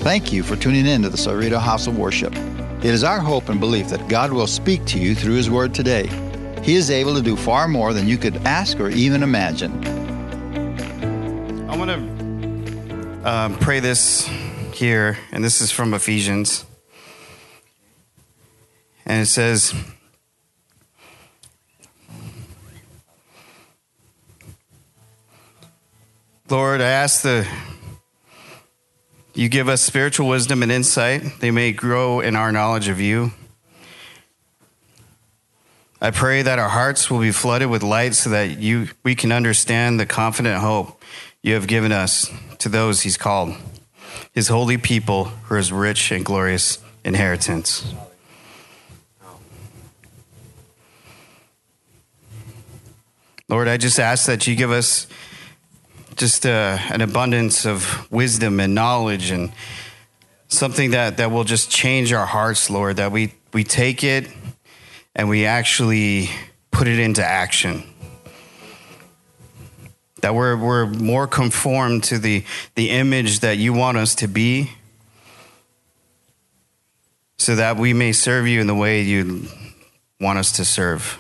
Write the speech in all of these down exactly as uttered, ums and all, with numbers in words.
Thank you for tuning in to the Cerrito House of Worship. It is our hope and belief that God will speak to you through His Word today. He is able to do far more than you could ask or even imagine. I want to um, pray this here, and this is from Ephesians. And it says, Lord, I ask the you give us spiritual wisdom and insight. They may grow in our knowledge of you. I pray that our hearts will be flooded with light so that you we can understand the confident hope you have given us to those He's called, His holy people, for His rich and glorious inheritance. Lord, I just ask that you give us just uh, an abundance of wisdom and knowledge and something that, that will just change our hearts, Lord, that we, we take it and we actually put it into action. That we're we're more conformed to the, the image that you want us to be, so that we may serve you in the way you want us to serve.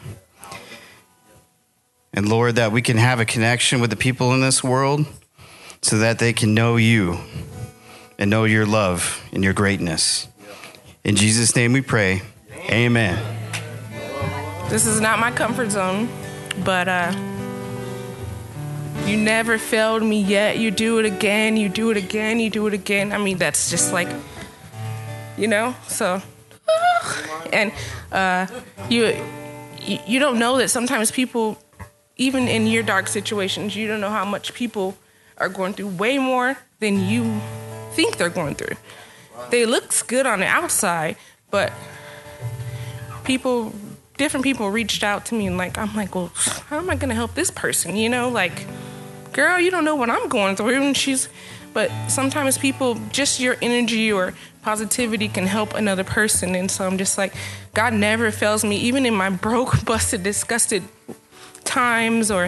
And Lord, that we can have a connection with the people in this world so that they can know you and know your love and your greatness. In Jesus' name we pray. Amen. This is not my comfort zone, but uh, you never failed me yet. You do it again, you do it again, you do it again. I mean, that's just like, you know, so. And uh, you, you don't know that sometimes people, even in your dark situations, you don't know how much people are going through way more than you think they're going through. They look good on the outside, but people, different people reached out to me and like, I'm like, well, how am I going to help this person? You know, like, girl, you don't know what I'm going through. And she's, but sometimes people, just your energy or positivity can help another person. And so I'm just like, God never fails me, even in my broke, busted, disgusted times or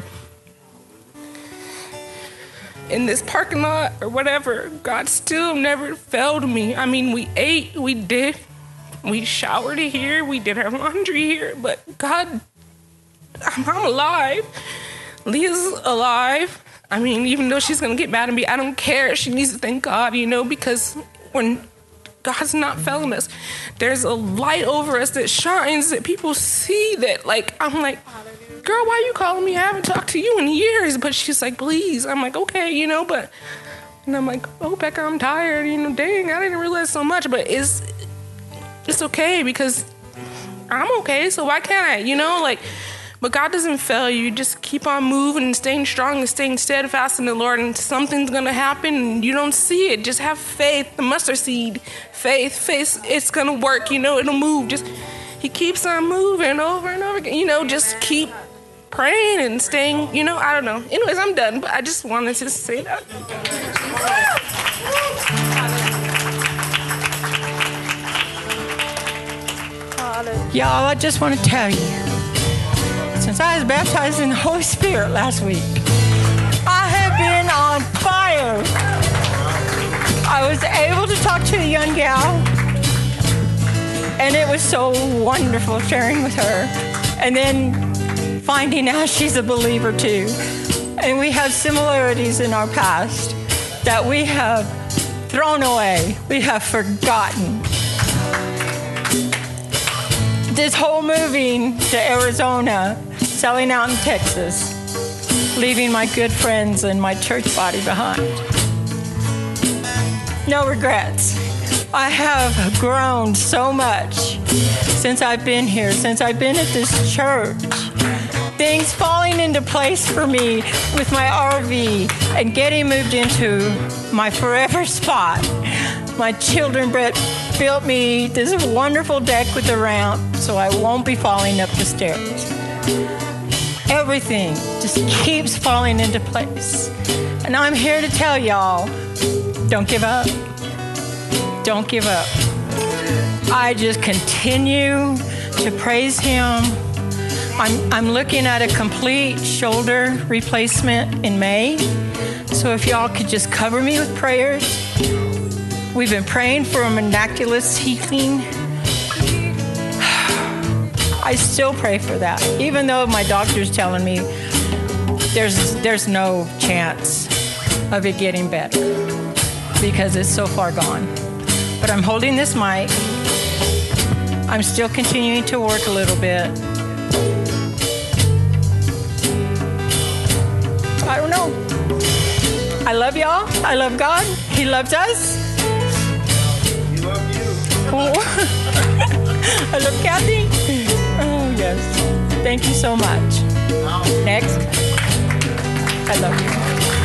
in this parking lot or whatever. God still never failed me. I mean, we ate, we did, we showered here, we did our laundry here, but God, I'm, I'm alive. Leah's alive. I mean, even though she's gonna get mad at me, I don't care. She needs to thank God, you know, because when God's not failing us, there's a light over us that shines that people see that, like, I'm like, girl, why are you calling me? I haven't talked to you in years. But she's like, please. I'm like, okay, you know, but, and I'm like, oh, Becca, I'm tired. You know, dang, I didn't realize so much. But it's, it's okay because I'm okay. So why can't I, you know, like, but God doesn't fail you. Just keep on moving and staying strong and staying steadfast in the Lord. And something's going to happen and you don't see it. Just have faith, the mustard seed, faith, faith, it's going to work, you know, it'll move. Just, He keeps on moving over and over again, you know, just keep praying and staying, you know, I don't know. Anyways, I'm done, but I just wanted to say that. Y'all, I just want to tell you, since I was baptized in the Holy Spirit last week, I have been on fire. I was able to talk to a young gal, and it was so wonderful sharing with her. And then finding out she's a believer too. And we have similarities in our past that we have thrown away, we have forgotten. This whole moving to Arizona, selling out in Texas, leaving my good friends and my church body behind. No regrets. I have grown so much since I've been here, since I've been at this church. Things falling into place for me with my R V and getting moved into my forever spot. My children built me this wonderful deck with a ramp so I won't be falling up the stairs. Everything just keeps falling into place. And I'm here to tell y'all, don't give up. Don't give up. I just continue to praise Him. I'm, I'm looking at a complete shoulder replacement in May. So if y'all could just cover me with prayers. We've been praying for a miraculous healing. I still pray for that, even though my doctor's telling me there's there's no chance of it getting better because it's so far gone. But I'm holding this mic. I'm still continuing to work a little bit. I don't know. I love y'all. I love God. He loves us. We love you. Oh. I love Kathy. Oh, yes. Thank you so much. Next. I love you.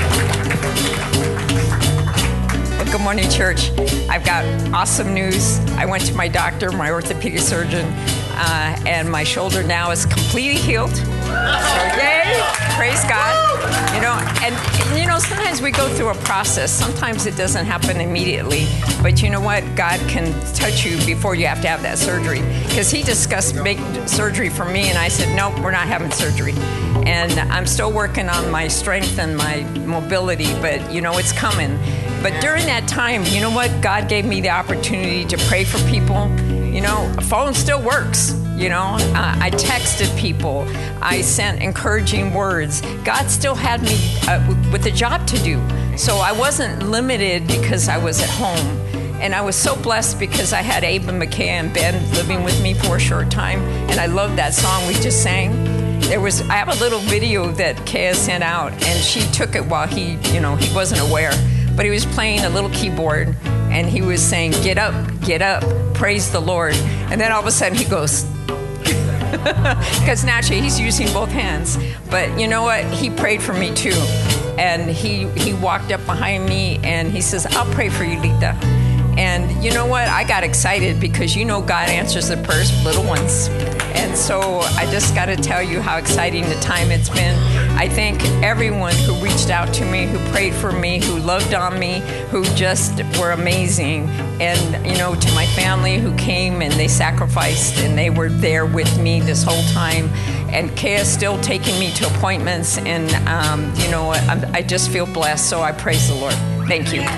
Well, good morning, church. I've got awesome news. I went to my doctor, my orthopedic surgeon, uh, and my shoulder now is completely healed. So, yay! Praise God. You know, and, and you know, sometimes we go through a process. Sometimes it doesn't happen immediately. But you know what? God can touch you before you have to have that surgery. Because he discussed big surgery for me, and I said, nope, we're not having surgery. And I'm still working on my strength and my mobility, but you know, it's coming. But during that time, you know what? God gave me the opportunity to pray for people. You know, a phone still works. You know, uh, I texted people. I sent encouraging words. God still had me uh, with a job to do. So I wasn't limited because I was at home. And I was so blessed because I had Abe and McKay and Ben living with me for a short time. And I loved that song we just sang. There was, I have a little video that Kaya sent out, and she took it while he, you know, he wasn't aware. But he was playing a little keyboard, and he was saying, get up, get up, praise the Lord. And then all of a sudden he goes, because naturally he's using both hands. But you know what? He prayed for me too. And he, he walked up behind me and he says, I'll pray for you, Lita. And you know what? I got excited because you know God answers the prayers of little ones. And so I just got to tell you how exciting the time it's been. I thank everyone who reached out to me, who prayed for me, who loved on me, who just were amazing. And, you know, to my family who came and they sacrificed and they were there with me this whole time. And Kaya's still taking me to appointments. And, um, you know, I, I just feel blessed. So I praise the Lord. Thank you.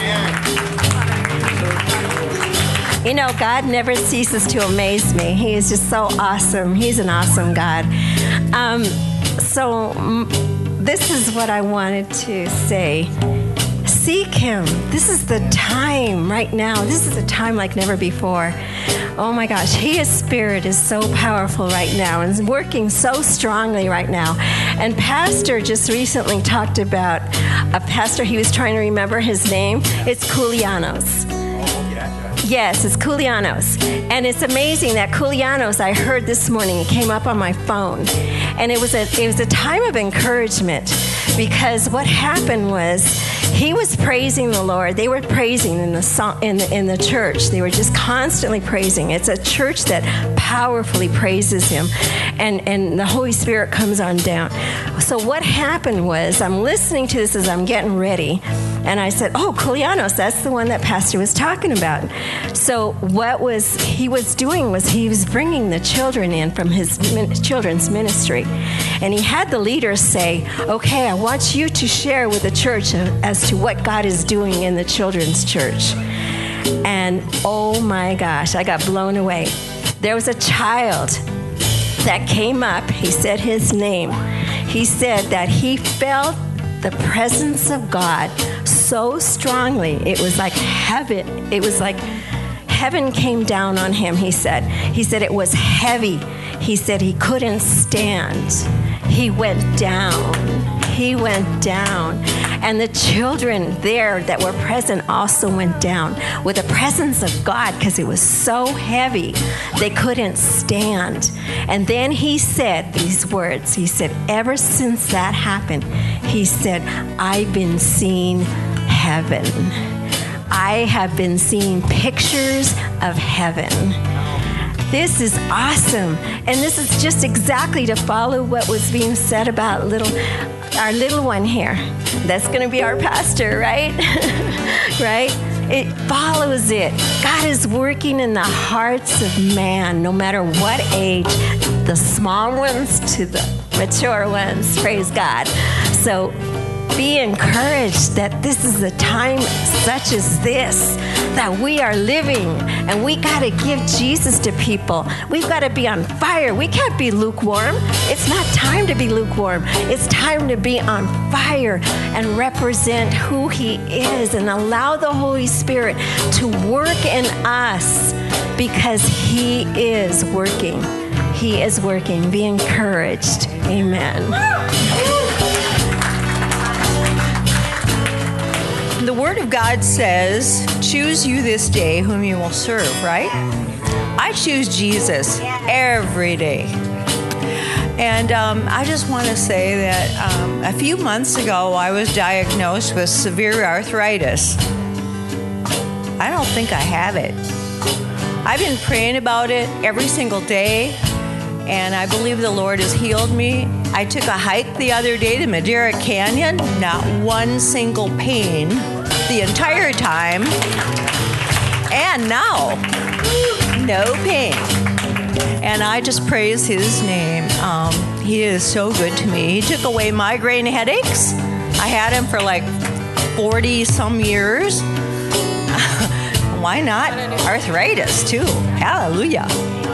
You know, God never ceases to amaze me. He is just so awesome. He's an awesome God. Um, so m- this is what I wanted to say. Seek him. This is the time right now. This is a time like never before. Oh my gosh, his spirit is so powerful right now and is working so strongly right now. And Pastor just recently talked about a pastor, he was trying to remember his name. It's Koulianos. Yes, it's Koulianos. And it's amazing that Koulianos, I heard this morning, it came up on my phone. And it was a it was a time of encouragement because what happened was he was praising the Lord. They were praising in the song, in the, in the church. They were just constantly praising. It's a church that powerfully praises him. And, and the Holy Spirit comes on down. So what happened was I'm listening to this as I'm getting ready. And I said, oh, Koulianos, that's the one that Pastor was talking about. So what was he was doing was he was bringing the children in from his min- children's ministry. And he had the leaders say, okay, I want you to share with the church as to what God is doing in the children's church. And oh my gosh, I got blown away. There was a child that came up. He said his name. He said that he felt the presence of God so strongly. It was like heaven. It was like heaven came down on him, he said. He said it was heavy. He said he couldn't stand. He went down. He went down. And the children there that were present also went down with the presence of God because it was so heavy they couldn't stand. And then he said these words. He said, ever since that happened, he said, I've been seeing heaven. I have been seeing pictures of heaven. This is awesome. And this is just exactly to follow what was being said about little our little one here. That's going to be our pastor, right? Right? It follows it. God is working in the hearts of man, no matter what age, the small ones to the mature ones. Praise God. So be encouraged that this is a time such as this that we are living, and we got to give Jesus to people. We've got to be on fire. We can't be lukewarm. It's not time to be lukewarm. It's time to be on fire and represent who he is and allow the Holy Spirit to work in us, because he is working. He is working. Be encouraged. Amen. The Word of God says, choose you this day whom you will serve, right? I choose Jesus every day. And um, I just want to say that um, a few months ago, I was diagnosed with severe arthritis. I don't think I have it. I've been praying about it every single day, and I believe the Lord has healed me. I took a hike the other day to Madera Canyon, not one single pain the entire time, and now, no pain. And I just praise his name. Um, he is so good to me. He took away migraine headaches. I had him for like forty some years. Why not arthritis too? Hallelujah.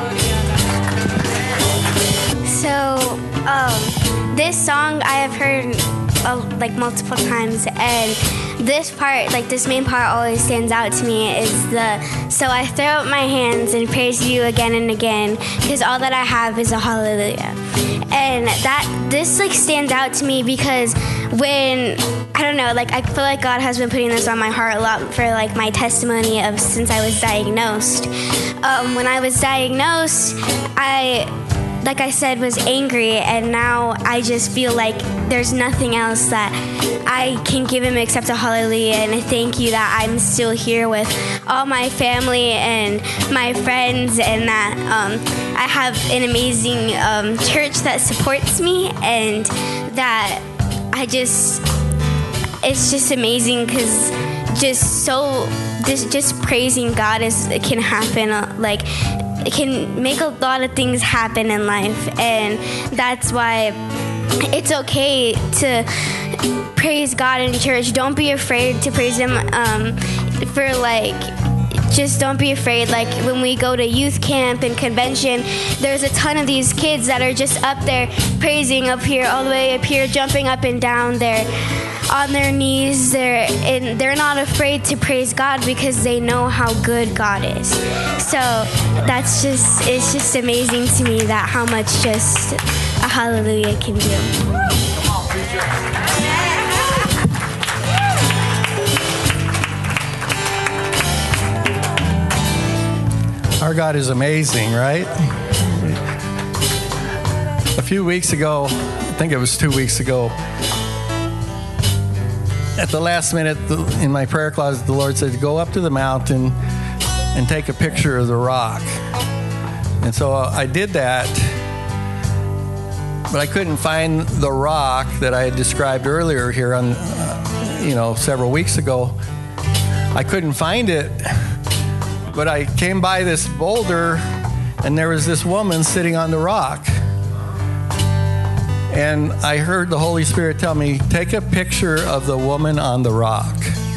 So, um, this song I have heard uh, like multiple times, and this part, like this main part always stands out to me is the, so I throw up my hands and praise you again and again, because all that I have is a hallelujah. And that, this like stands out to me because when, I don't know, like I feel like God has been putting this on my heart a lot for like my testimony of since I was diagnosed. Um, when I was diagnosed, I, like I said, was angry, and now I just feel like there's nothing else that I can give him except a hallelujah and a thank you that I'm still here with all my family and my friends, and that um, I have an amazing um, church that supports me, and that I just, it's just amazing because just so, just, just praising God is can happen, uh, like, it can make a lot of things happen in life, and that's why it's okay to praise God in church. Don't be afraid to praise him um, for like, just don't be afraid. Like when we go to youth camp and convention, there's a ton of these kids that are just up there praising up here, all the way up here, jumping up and down there on their knees. They're and they're not afraid to praise God because they know how good God is. So that's just, it's just amazing to me that how much just a hallelujah can do. Our God is amazing, right? A few weeks ago, I think it was two weeks ago, at the last minute in my prayer closet, the Lord said, go up to the mountain and take a picture of the rock. And so I did that, but I couldn't find the rock that I had described earlier here on, uh, you know, several weeks ago. I couldn't find it. But I came by this boulder, and there was this woman sitting on the rock. And I heard the Holy Spirit tell me, take a picture of the woman on the rock.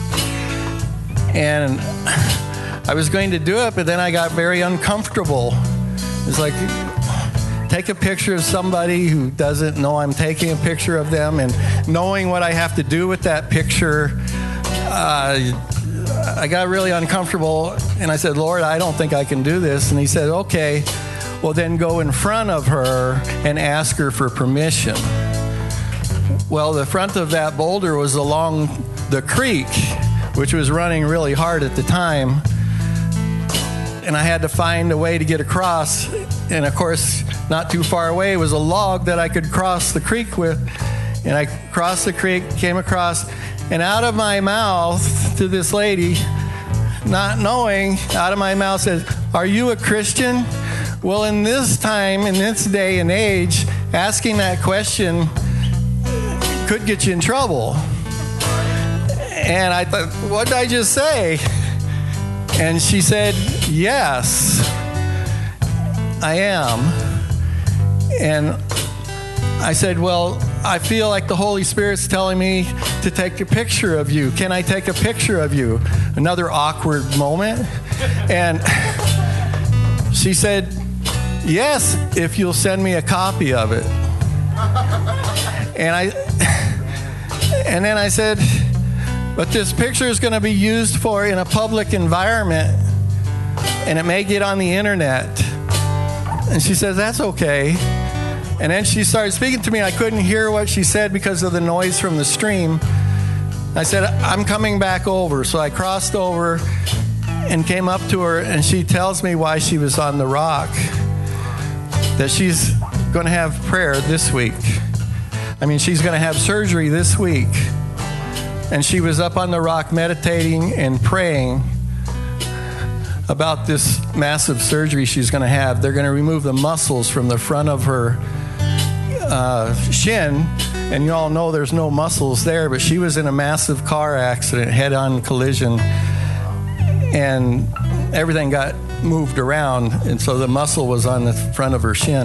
And I was going to do it, but then I got very uncomfortable. It's like, take a picture of somebody who doesn't know I'm taking a picture of them, and knowing what I have to do with that picture, uh, I got really uncomfortable, and I said, Lord, I don't think I can do this. And he said, okay, well then go in front of her and ask her for permission. Well, the front of that boulder was along the creek, which was running really hard at the time. And I had to find a way to get across. And of course, not too far away was a log that I could cross the creek with. And I crossed the creek, came across, and out of my mouth to this lady, not knowing, out of my mouth says, are you a Christian? Well, in this time, in this day and age, asking that question could get you in trouble. And I thought, what did I just say? And she said, yes, I am. And I said, well, I feel like the Holy Spirit's telling me to take a picture of you. Can I take a picture of you? Another awkward moment. And she said, yes, if you'll send me a copy of it. And I, and then I said, but this picture is going to be used for in a public environment, and it may get on the internet. And she says, that's okay. And then she started speaking to me. I couldn't hear what she said because of the noise from the stream. I said, I'm coming back over. So I crossed over and came up to her, and she tells me why she was on the rock, that she's going to have prayer this week. I mean, she's going to have surgery this week. And she was up on the rock meditating and praying about this massive surgery she's going to have. They're going to remove the muscles from the front of her uh, shin. And you all know there's no muscles there, but she was in a massive car accident, head-on collision. And everything got moved around, and so the muscle was on the front of her shin.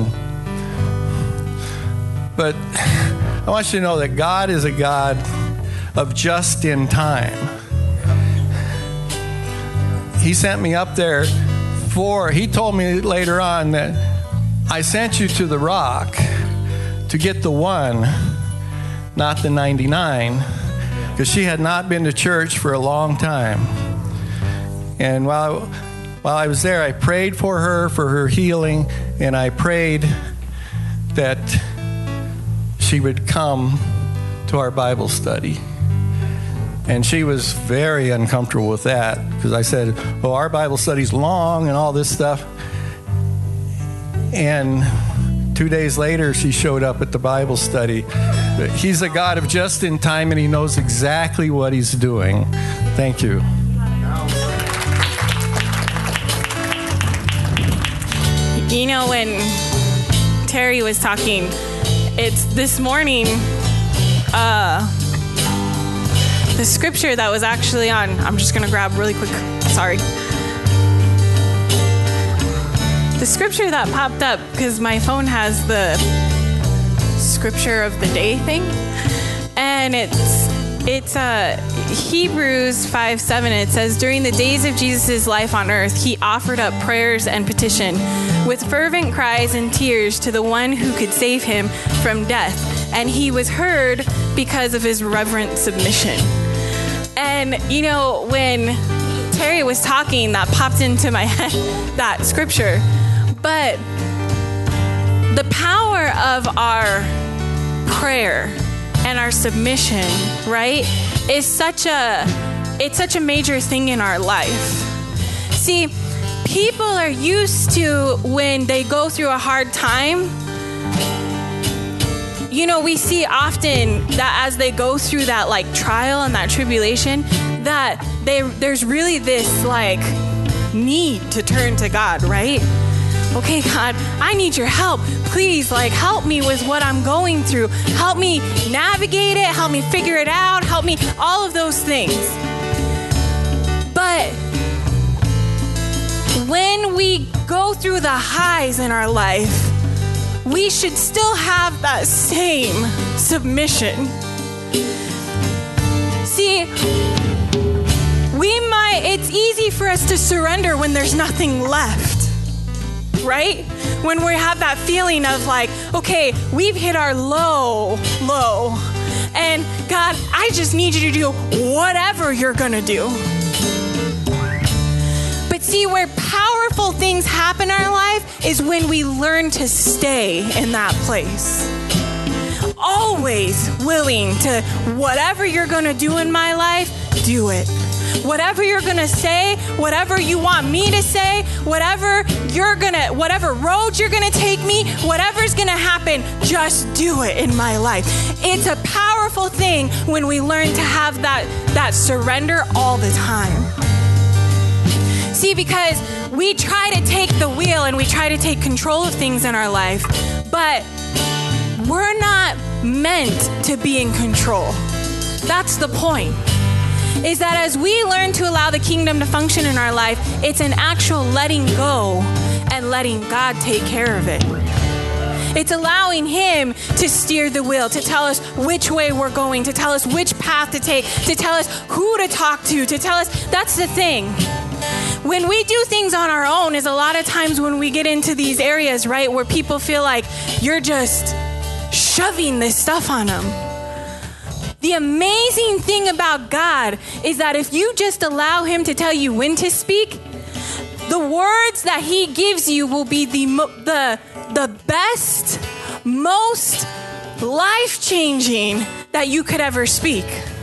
But I want you to know that God is a God of just in time. He sent me up there for, he told me later on that I sent you to the rock to get the one, not the ninety-nine, because she had not been to church for a long time. And while, while I was there, I prayed for her, for her healing, and I prayed that she would come to our Bible study. And she was very uncomfortable with that, because I said, oh, our Bible study's long and all this stuff. And two days later, she showed up at the Bible study. He's a God of just in time, and he knows exactly what he's doing. Thank you. You know, when Terry was talking, it's this morning, uh, the scripture that was actually on, I'm just going to grab really quick, sorry. The scripture that popped up, because my phone has the scripture of the day thing, and it's it's uh, Hebrews five seven. It says, during the days of Jesus' life on earth, he offered up prayers and petition with fervent cries and tears to the one who could save him from death. And he was heard because of his reverent submission. And, you know, when Terry was talking, that popped into my head, that scripture. But the power of our prayer and our submission, right, is such a, it's such a major thing in our life. See, people are used to when they go through a hard time, you know, we see often that as they go through that like trial and that tribulation, that they, there's really this like need to turn to God, right? Okay, God, I need your help. Please, like, help me with what I'm going through. Help me navigate it. Help me figure it out. Help me, all of those things. But when we go through the highs in our life, we should still have that same submission. See, we might, it's easy for us to surrender when there's nothing left. Right? When we have that feeling of like, okay, we've hit our low, low. And God, I just need you to do whatever you're going to do. But see, where powerful things happen in our life is when we learn to stay in that place. Always willing to, whatever you're going to do in my life, do it. Whatever you're going to say, whatever you want me to say, whatever you're going to, whatever road you're going to take me, whatever's going to happen, just do it in my life. It's a powerful thing when we learn to have that, that surrender all the time. See, because we try to take the wheel and we try to take control of things in our life, but we're not meant to be in control. That's the point. Is that as we learn to allow the kingdom to function in our life, it's an actual letting go and letting God take care of it. It's allowing him to steer the wheel, to tell us which way we're going, to tell us which path to take, to tell us who to talk to, to tell us. That's the thing. When we do things on our own is a lot of times when we get into these areas, right, where people feel like you're just shoving this stuff on them. The amazing thing about God is that if you just allow him to tell you when to speak, the words that he gives you will be the the the best, most life-changing that you could ever speak.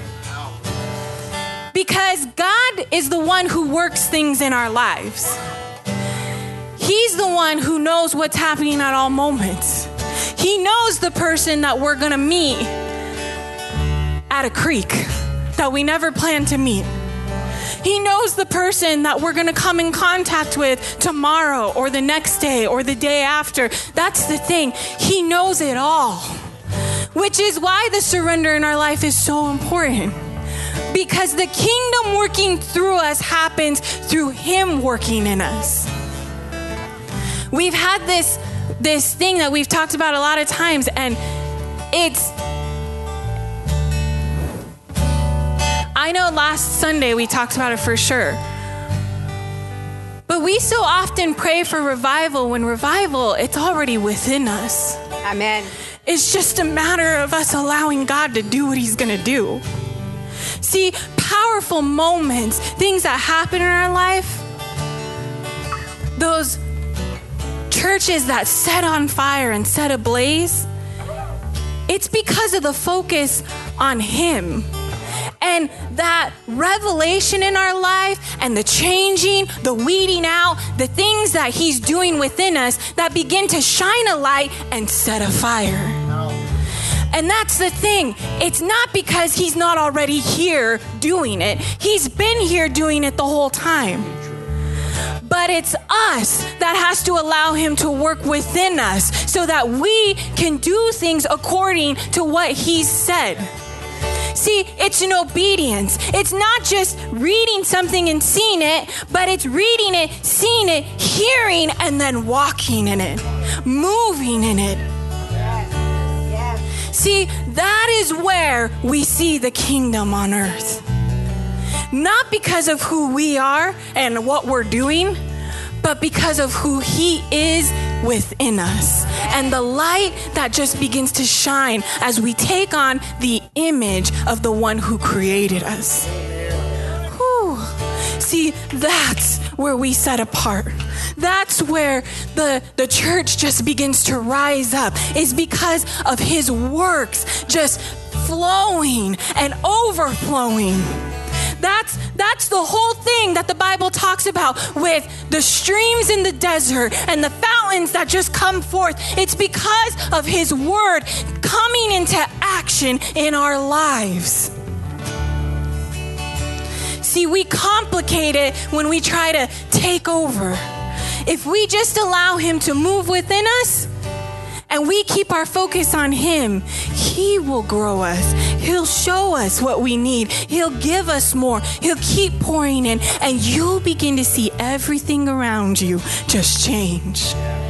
Because God is the one who works things in our lives. He's the one who knows what's happening at all moments. He knows the person that we're going to meet at a creek that we never planned to meet. He knows the person that we're going to come in contact with tomorrow or the next day or the day after. That's the thing. He knows it all, which is why the surrender in our life is so important. Because the kingdom working through us happens through him working in us. We've had this, this thing that we've talked about a lot of times, and it's, I know last Sunday we talked about it for sure. But we so often pray for revival when revival, it's already within us. Amen. It's just a matter of us allowing God to do what he's going to do. See, powerful moments, things that happen in our life, those churches that set on fire and set ablaze, it's because of the focus on him. And that revelation in our life and the changing, the weeding out, the things that he's doing within us that begin to shine a light and set a fire. And that's the thing. It's not because he's not already here doing it. He's been here doing it the whole time. But it's us that has to allow him to work within us so that we can do things according to what he's said. See, it's an obedience. It's not just reading something and seeing it, but it's reading it, seeing it, hearing, and then walking in it, moving in it. See, that is where we see the kingdom on earth. Not because of who we are and what we're doing, but because of who he is within us. And the light that just begins to shine as we take on the image of the one who created us. Whew. See, that's where we set apart. That's where the, the church just begins to rise up, is because of his works just flowing and overflowing. That's, that's the whole thing that the Bible talks about with the streams in the desert and the fountains that just come forth. It's because of his word coming into action in our lives. See, we complicate it when we try to take over. If we just allow him to move within us and we keep our focus on him, he will grow us. He'll show us what we need. He'll give us more. He'll keep pouring in, and you'll begin to see everything around you just change.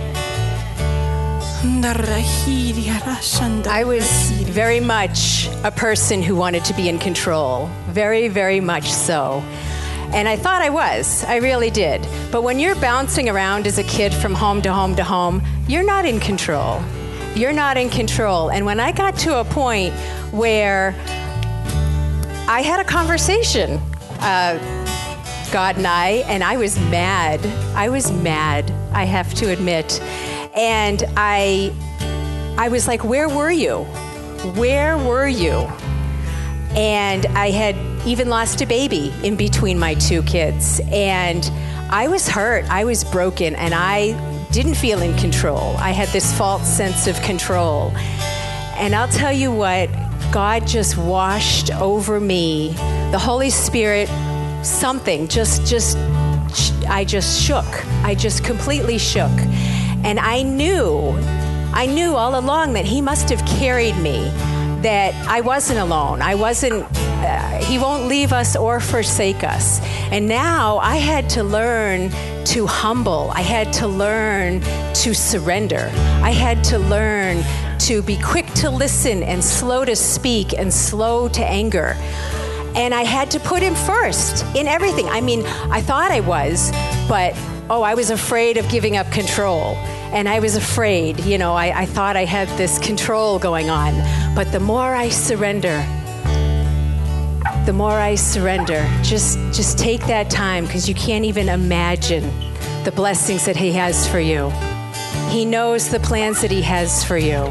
I was very much a person who wanted to be in control. Very, very much so. And I thought I was. I really did. But when you're bouncing around as a kid from home to home to home, you're not in control. You're not in control. And when I got to a point where I had a conversation, uh, God and I, and I was mad. I was mad, I have to admit. And I, I was like, where were you? Where were you? And I had even lost a baby in between my two kids. And I was hurt. I was broken. And I didn't feel in control. I had this false sense of control. And I'll tell you what, God just washed over me. The Holy Spirit, something just, just, I just shook. I just completely shook. And I knew, I knew all along that he must have carried me, that I wasn't alone. I wasn't, uh, he won't leave us or forsake us. And now I had to learn to humble. I had to learn to surrender. I had to learn to be quick to listen and slow to speak and slow to anger. And I had to put him first in everything. I mean, I thought I was, but oh, I was afraid of giving up control. And I was afraid, you know, I, I thought I had this control going on. But the more I surrender, the more I surrender, just, just take that time, because you can't even imagine the blessings that he has for you. He knows the plans that he has for you.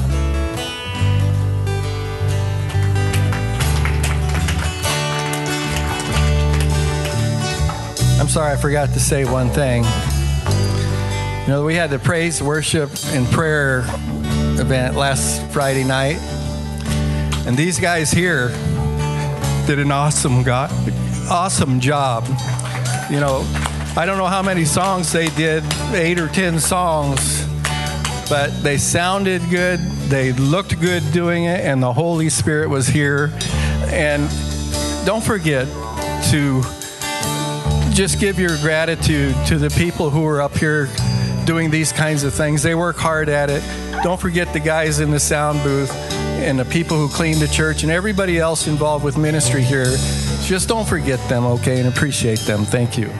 I'm sorry, I forgot to say one thing. You know, we had the praise, worship, and prayer event last Friday night. And these guys here did an awesome, go- awesome job. You know, I don't know how many songs they did, eight or ten songs, but they sounded good, they looked good doing it, and the Holy Spirit was here. And don't forget to just give your gratitude to the people who are up here doing these kinds of things. They work hard at it. Don't forget the guys in the sound booth and the people who clean the church and everybody else involved with ministry here. Just don't forget them, okay, and appreciate them. Thank you.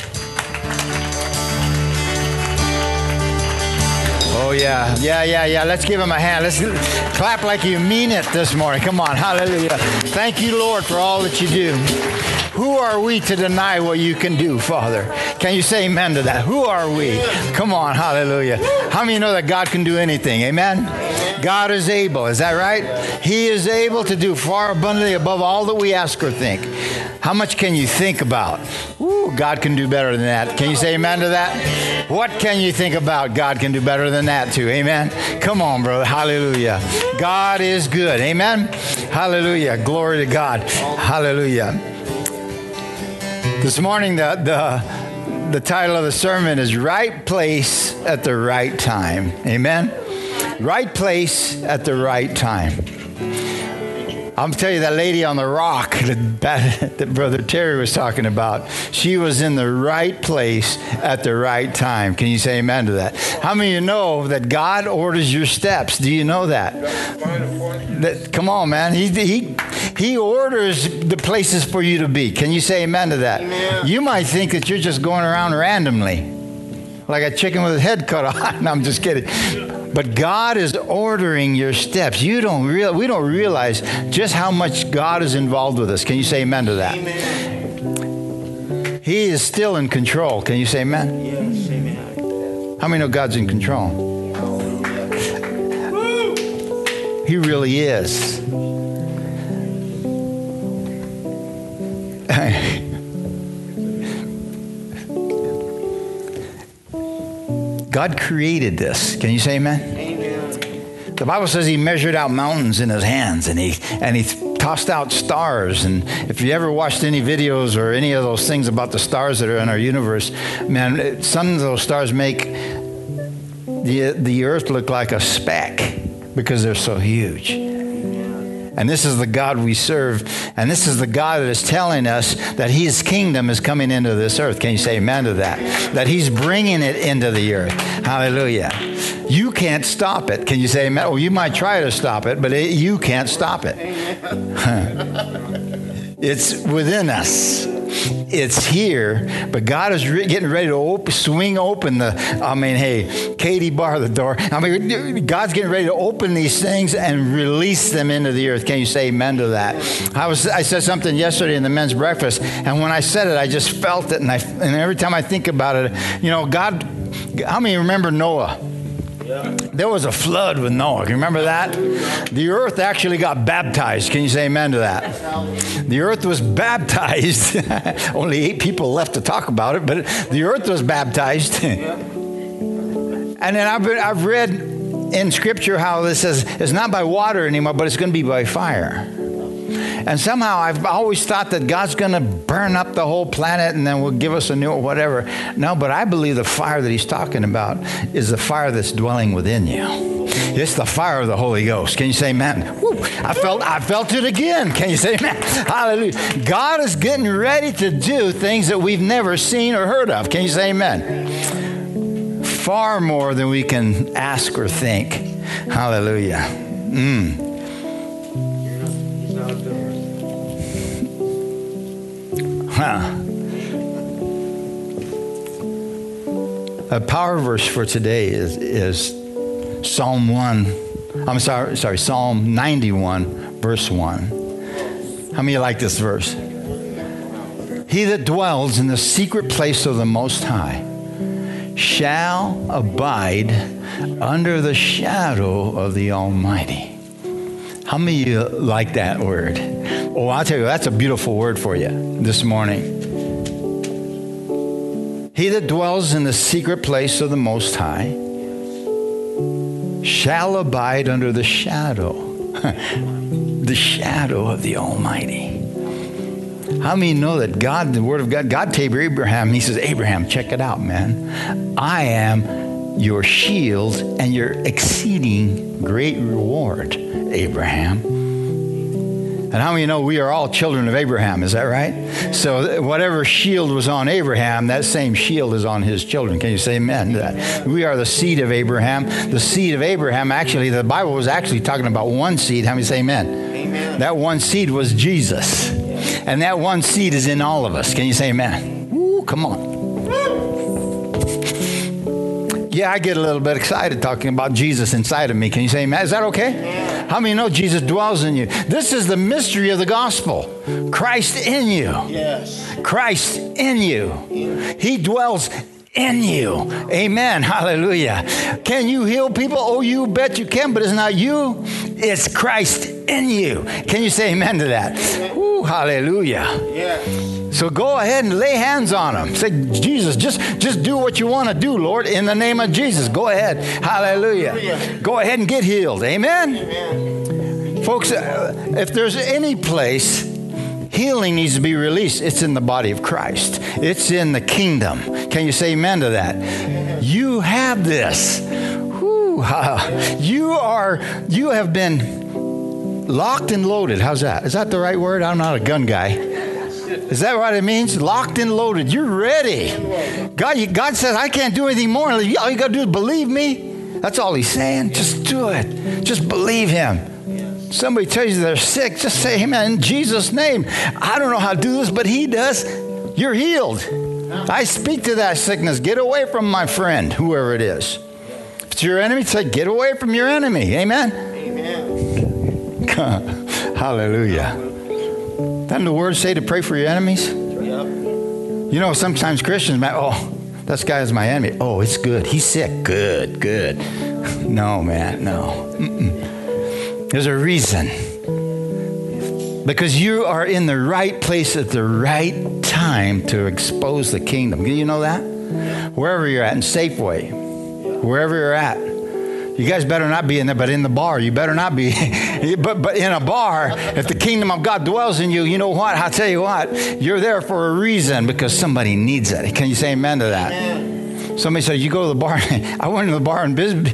Oh, yeah. Yeah, yeah, yeah. Let's give him a hand. Let's clap like you mean it this morning. Come on. Hallelujah. Thank you, Lord, for all that you do. Who are we to deny what you can do, Father? Can you say amen to that? Who are we? Come on, hallelujah. How many know that God can do anything? Amen? God is able. Is that right? He is able to do far abundantly above all that we ask or think. How much can you think about? Ooh, God can do better than that. Can you say amen to that? What can you think about? God can do better than that too. Amen? Come on, brother. Hallelujah. God is good. Amen? Hallelujah. Glory to God. Hallelujah. This morning, the, the, the title of the sermon is Right Place at the Right Time. Amen? Right place at the right time. I'll tell you, that lady on the rock that, that Brother Terry was talking about, she was in the right place at the right time. Can you say amen to that? How many of you know that God orders your steps? Do you know that? that come on, man. He, he, he orders the places for you to be. Can you say amen to that? Amen. You might think that you're just going around randomly, like a chicken with his head cut off. No, I'm just kidding. But God is ordering your steps. You don't real, we don't realize just how much God is involved with us. Can you say amen to that? Amen. He is still in control. Can you say amen? Yes, amen. How many know God's in control? He really is. God created this. Can you say amen? Amen? The Bible says he measured out mountains in his hands, and he and he tossed out stars. And if you ever watched any videos or any of those things about the stars that are in our universe, man, some of those stars make the the earth look like a speck because they're so huge. And this is the God we serve. And this is the God that is telling us that his kingdom is coming into this earth. Can you say amen to that? That he's bringing it into the earth. Hallelujah. You can't stop it. Can you say amen? Well, you might try to stop it, but it, you can't stop it. It's within us. It's here, but God is re- getting ready to open, swing open the, I mean, hey, Katie, bar the door. I mean, God's getting ready to open these things and release them into the earth. Can you say amen to that? I was, I said something yesterday in the men's breakfast, and when I said it, I just felt it, and I, and every time I think about it, you know, God, how many remember Noah? There was a flood with Noah. Can you remember that? The earth actually got baptized. Can you say amen to that? The earth was baptized. Only eight people left to talk about it, but the earth was baptized. And then I've, been, I've read in Scripture how this says it's not by water anymore, but it's going to be by fire. And somehow I've always thought that God's going to burn up the whole planet and then will give us a new whatever. No, but I believe the fire that he's talking about is the fire that's dwelling within you. It's the fire of the Holy Ghost. Can you say amen? Woo. I felt I felt it again. Can you say amen? Hallelujah. God is getting ready to do things that we've never seen or heard of. Can you say amen? Far more than we can ask or think. Hallelujah. Mm. Huh. A power verse for today is, is Psalm one. I'm sorry, sorry, Psalm ninety-one, verse one. How many of you like this verse? He that dwells in the secret place of the Most High shall abide under the shadow of the Almighty. How many of you like that word? Oh, I'll tell you, that's a beautiful word for you this morning. He that dwells in the secret place of the Most High shall abide under the shadow, the shadow of the Almighty. How many know that God, the Word of God, God told Abraham, he says, Abraham, check it out, man. I am your shield and your exceeding great reward, Abraham. And how many know we are all children of Abraham? Is that right? So whatever shield was on Abraham, that same shield is on his children. Can you say amen to that? We are the seed of Abraham. The seed of Abraham, actually, the Bible was actually talking about one seed. How many say amen? Amen. That one seed was Jesus. And that one seed is in all of us. Can you say amen? Woo, come on. Yeah, I get a little bit excited talking about Jesus inside of me. Can you say amen? Is that okay? Yeah. How many know Jesus dwells in you? This is the mystery of the gospel. Christ in you. Yes. Christ in you. He dwells in you. Amen. Hallelujah. Can you heal people? Oh, you bet you can, but it's not you. It's Christ in you. Can you say amen to that? Ooh, hallelujah. Yeah. So go ahead and lay hands on them. Say, Jesus, just, just do what you want to do, Lord, in the name of Jesus. Go ahead. Hallelujah. Hallelujah. Go ahead and get healed. Amen? Amen. Folks, uh, if there's any place healing needs to be released, it's in the body of Christ. It's in the kingdom. Can you say amen to that? Amen. You have this. Whew, uh, you are, you have been locked and loaded. How's that? Is that the right word? I'm not a gun guy. Is that what it means? Locked and loaded. You're ready. God, God says, I can't do anything more. All you got to do is believe me. That's all he's saying. Just do it. Just believe him. Somebody tells you they're sick, just say, hey, man, in Jesus' name. I don't know how to do this, but he does. You're healed. I speak to that sickness. Get away from my friend, whoever it is. If it's your enemy, say, get away from your enemy. Amen? Amen. Hallelujah. Doesn't the word say to pray for your enemies? Yep. You know, sometimes Christians, man, oh, this guy is my enemy. Oh, it's good. He's sick. Good, good. No, man, no. Mm-mm. There's a reason. Because you are in the right place at the right time to expose the kingdom. Do you know that? Wherever you're at, in Safeway, wherever you're at. You guys better not be in there, but in the bar, you better not be. but but in a bar, if the kingdom of God dwells in you, you know what? I'll tell you what. You're there for a reason because somebody needs it. Can you say amen to that? Amen. Somebody said, you go to the bar. I went to the bar in business.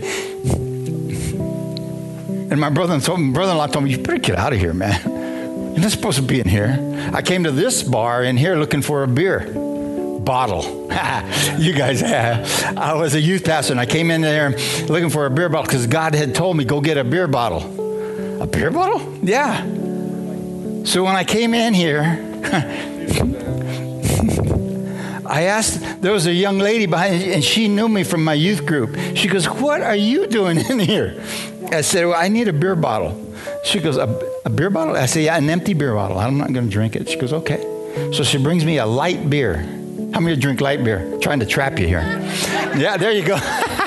And my brother told me, brother-in-law told me, you better get out of here, man. You're not supposed to be in here. I came to this bar in here looking for a beer bottle. You guys, uh, I was a youth pastor and I came in there looking for a beer bottle because God had told me, go get a beer bottle. A beer bottle? Yeah. So when I came in here, I asked, there was a young lady behind and she knew me from my youth group. She goes, what are you doing in here? I said, well, I need a beer bottle. She goes, a, a beer bottle? I said, yeah, an empty beer bottle. I'm not going to drink it. She goes, okay. So she brings me a light beer. How many drink light beer? Trying to trap you here. Yeah, there you go.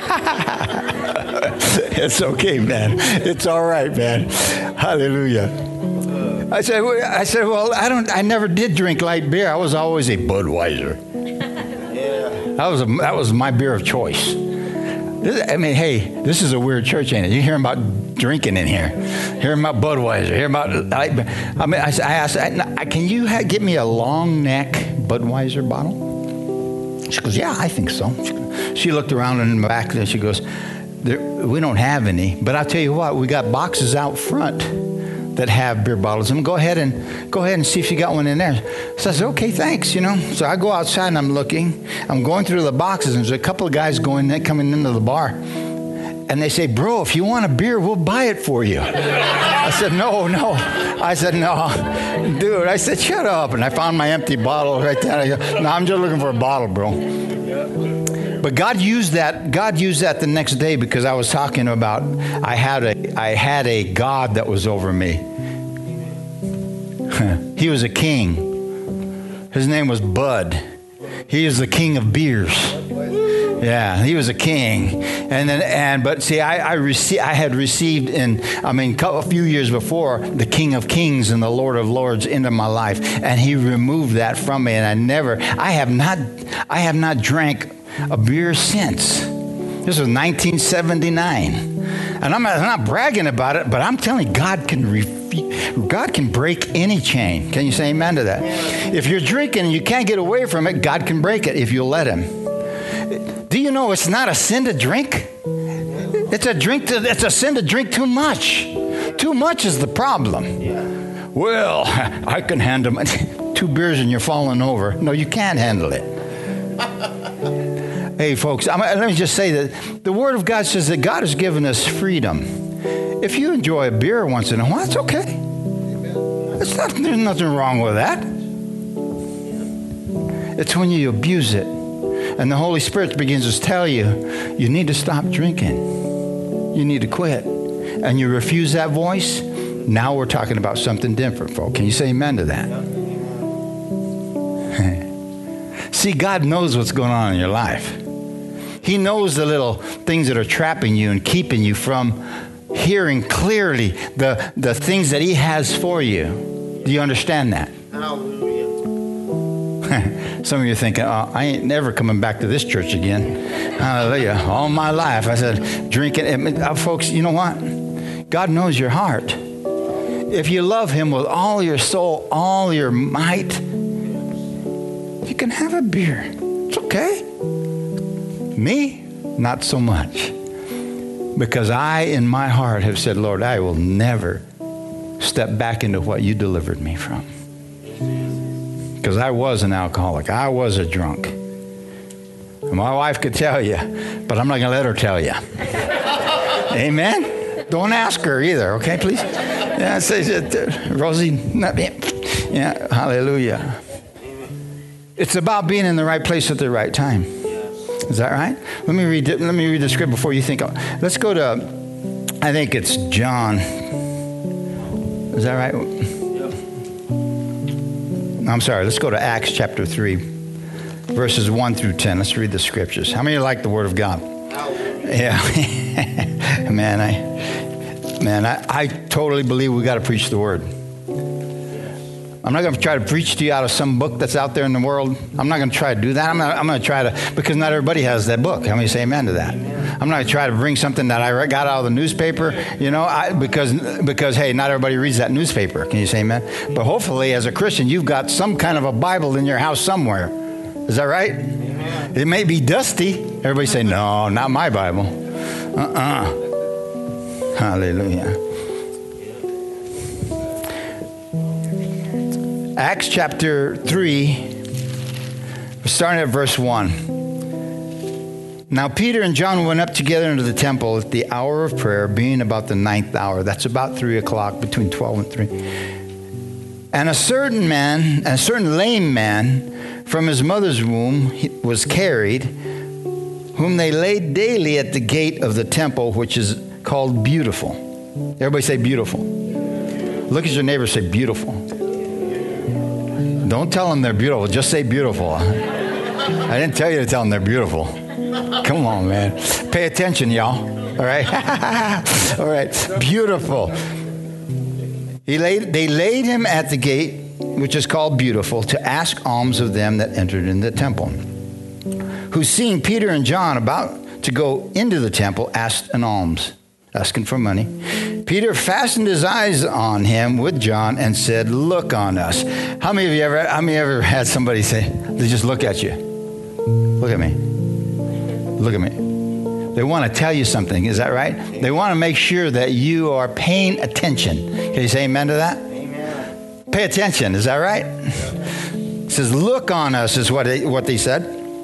It's okay, man. It's all right, man. Hallelujah. I said, I said, well, I don't. I never did drink light beer. I was always a Budweiser. Yeah. That was a, that was my beer of choice. This, I mean, hey, this is a weird church, ain't it? You hearing about drinking in here, hearing about Budweiser, hearing about light beer. I mean, I, I asked, I, can you ha- get me a long neck Budweiser bottle? She goes, yeah, I think so. She, she looked around in the back and she goes, there, we don't have any. But I'll tell you what, we got boxes out front that have beer bottles. And go ahead and go ahead and see if you got one in there. So I said, okay, thanks, you know. So I go outside and I'm looking. I'm going through the boxes, and there's a couple of guys going coming into the bar. And they say, bro, if you want a beer, we'll buy it for you. I said, no, no. I said, no. Dude, I said, shut up. And I found my empty bottle right there. I go, no, I'm just looking for a bottle, bro. But God used that. God used that the next day, because I was talking about I had a I had a God that was over me. He was a king. His name was Bud. He is the king of beers. Yeah, he was a king. And then and but see, I I received I had received in I mean a few years before the King of Kings and the Lord of Lords into my life, and he removed that from me, and I never I have not I have not drank a beer since. This was nineteen seventy-nine, and I'm not, I'm not bragging about it, but I'm telling you, God can refu- God can break any chain. Can you say amen to that? If you're drinking and you can't get away from it, God can break it if you'll let him. Do you know it's not a sin to drink? It's a drink to, it's a sin to drink too much. Too much is the problem. Well, I can handle it. Two beers and you're falling over. No, you can't handle it. Hey, folks, I'm, let me just say that the Word of God says that God has given us freedom. If you enjoy a beer once in a while, it's okay. It's not, there's nothing wrong with that. It's when you abuse it, and the Holy Spirit begins to tell you, you need to stop drinking. You need to quit. And you refuse that voice, now we're talking about something different, folks. Can you say amen to that? See, God knows what's going on in your life. He knows the little things that are trapping you and keeping you from hearing clearly the, the things that he has for you. Do you understand that? Hallelujah. Some of you are thinking, oh, I ain't never coming back to this church again. Hallelujah. All my life. I said, drinking. Uh, folks, you know what? God knows your heart. If you love him with all your soul, all your might, you can have a beer. It's okay. Me, not so much. Because I, in my heart, have said, Lord, I will never step back into what you delivered me from. Because I was an alcoholic. I was a drunk. My wife could tell you, but I'm not going to let her tell you. Amen? Don't ask her either, okay, please? Yeah, says it, Rosie, not me. Yeah, hallelujah. It's about being in the right place at the right time. Is that right? Let me read it. Let me read the script before you think. Let's go to, I think it's John. Is that right? I'm sorry. Let's go to Acts chapter three, verses one through ten. Let's read the scriptures. How many like the Word of God? Yeah. man, I, man, I, I totally believe we got to preach the Word. I'm not going to try to preach to you out of some book that's out there in the world. I'm not going to try to do that. I'm, not, I'm going to try to, because not everybody has that book. How many say amen to that? I'm not going to try to bring something that I got out of the newspaper, you know, I, because, because, hey, not everybody reads that newspaper. Can you say amen? But hopefully, as a Christian, you've got some kind of a Bible in your house somewhere. Is that right? Amen. It may be dusty. Everybody say, no, not my Bible. Uh-uh. Hallelujah. Acts chapter three, starting at verse one. Now Peter and John went up together into the temple at the hour of prayer, being about the ninth hour. That's about three o'clock, between twelve and three. And a certain man, a certain lame man from his mother's womb was carried, whom they laid daily at the gate of the temple, which is called Beautiful. Everybody say beautiful. Look at your neighbor, say beautiful. Don't tell them they're beautiful. Just say beautiful. I didn't tell you to tell them they're beautiful. Come on, man. Pay attention, y'all. All right? All right. Beautiful. He laid, they laid him at the gate, which is called Beautiful, to ask alms of them that entered in the temple, who, seeing Peter and John about to go into the temple, asked an alms, asking for money. Peter fastened his eyes on him with John and said, look on us. How many of you ever, how many ever had somebody say, they just look at you? Look at me. Look at me. They want to tell you something. Is that right? They want to make sure that you are paying attention. Can you say amen to that? Amen. Pay attention. Is that right? It says, look on us is what they, what they said.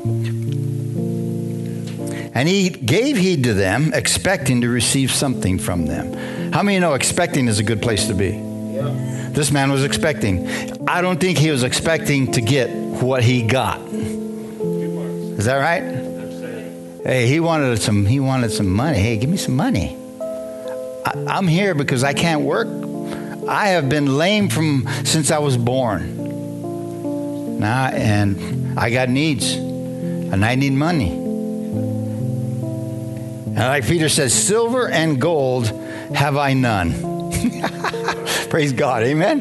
And he gave heed to them, expecting to receive something from them. How many know expecting is a good place to be? Yeah. This man was expecting. I don't think he was expecting to get what he got. Is that right? Hey, he wanted some. He wanted some money. Hey, give me some money. I, I'm here because I can't work. I have been lame from since I was born. Now, and I got needs, and I need money. And like Peter says, silver and gold have I none. Praise God. Amen.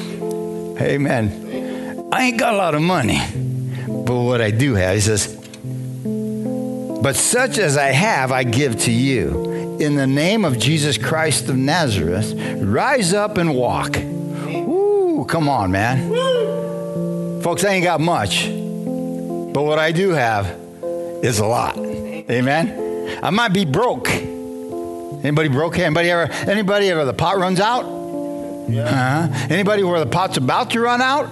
Amen. I ain't got a lot of money, but what I do have, he says, but such as I have, I give to you. In the name of Jesus Christ of Nazareth, rise up and walk. Ooh, come on, man. Folks, I ain't got much, but what I do have is a lot. Amen. I might be broke. Anybody broke? Anybody ever? Anybody ever? The pot runs out. Yeah. Uh-huh. Anybody where the pot's about to run out?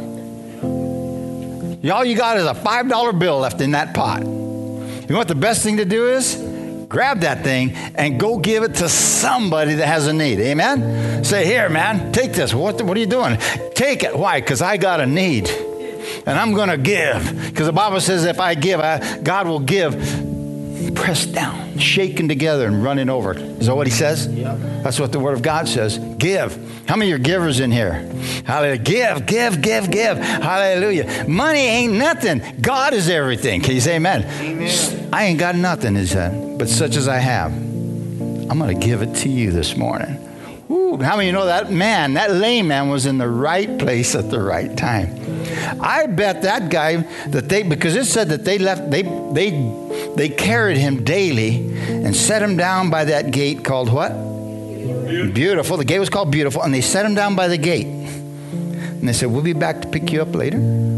All you got is a five dollar bill left in that pot. You know what the best thing to do is? Grab that thing and go give it to somebody that has a need. Amen? Say, here, man, take this. What, what are you doing? Take it. Why? Because I got a need. And I'm going to give. Because the Bible says if I give, I, God will give. Pressed down, shaken together, and running over. Is that what he says? Yep. That's what the Word of God says. Give. How many are givers in here? Hallelujah. Give, give, give, give. Hallelujah. Money ain't nothing. God is everything. Can you say amen? Amen. I ain't got nothing, he said, but such as I have, I'm going to give it to you this morning. Ooh, how many of you know that man, that lame man was in the right place at the right time? I bet that guy that they, because it said that they left, they, they, they carried him daily and set him down by that gate called what? Beautiful. Beautiful. The gate was called Beautiful, and they set him down by the gate. And they said, we'll be back to pick you up later.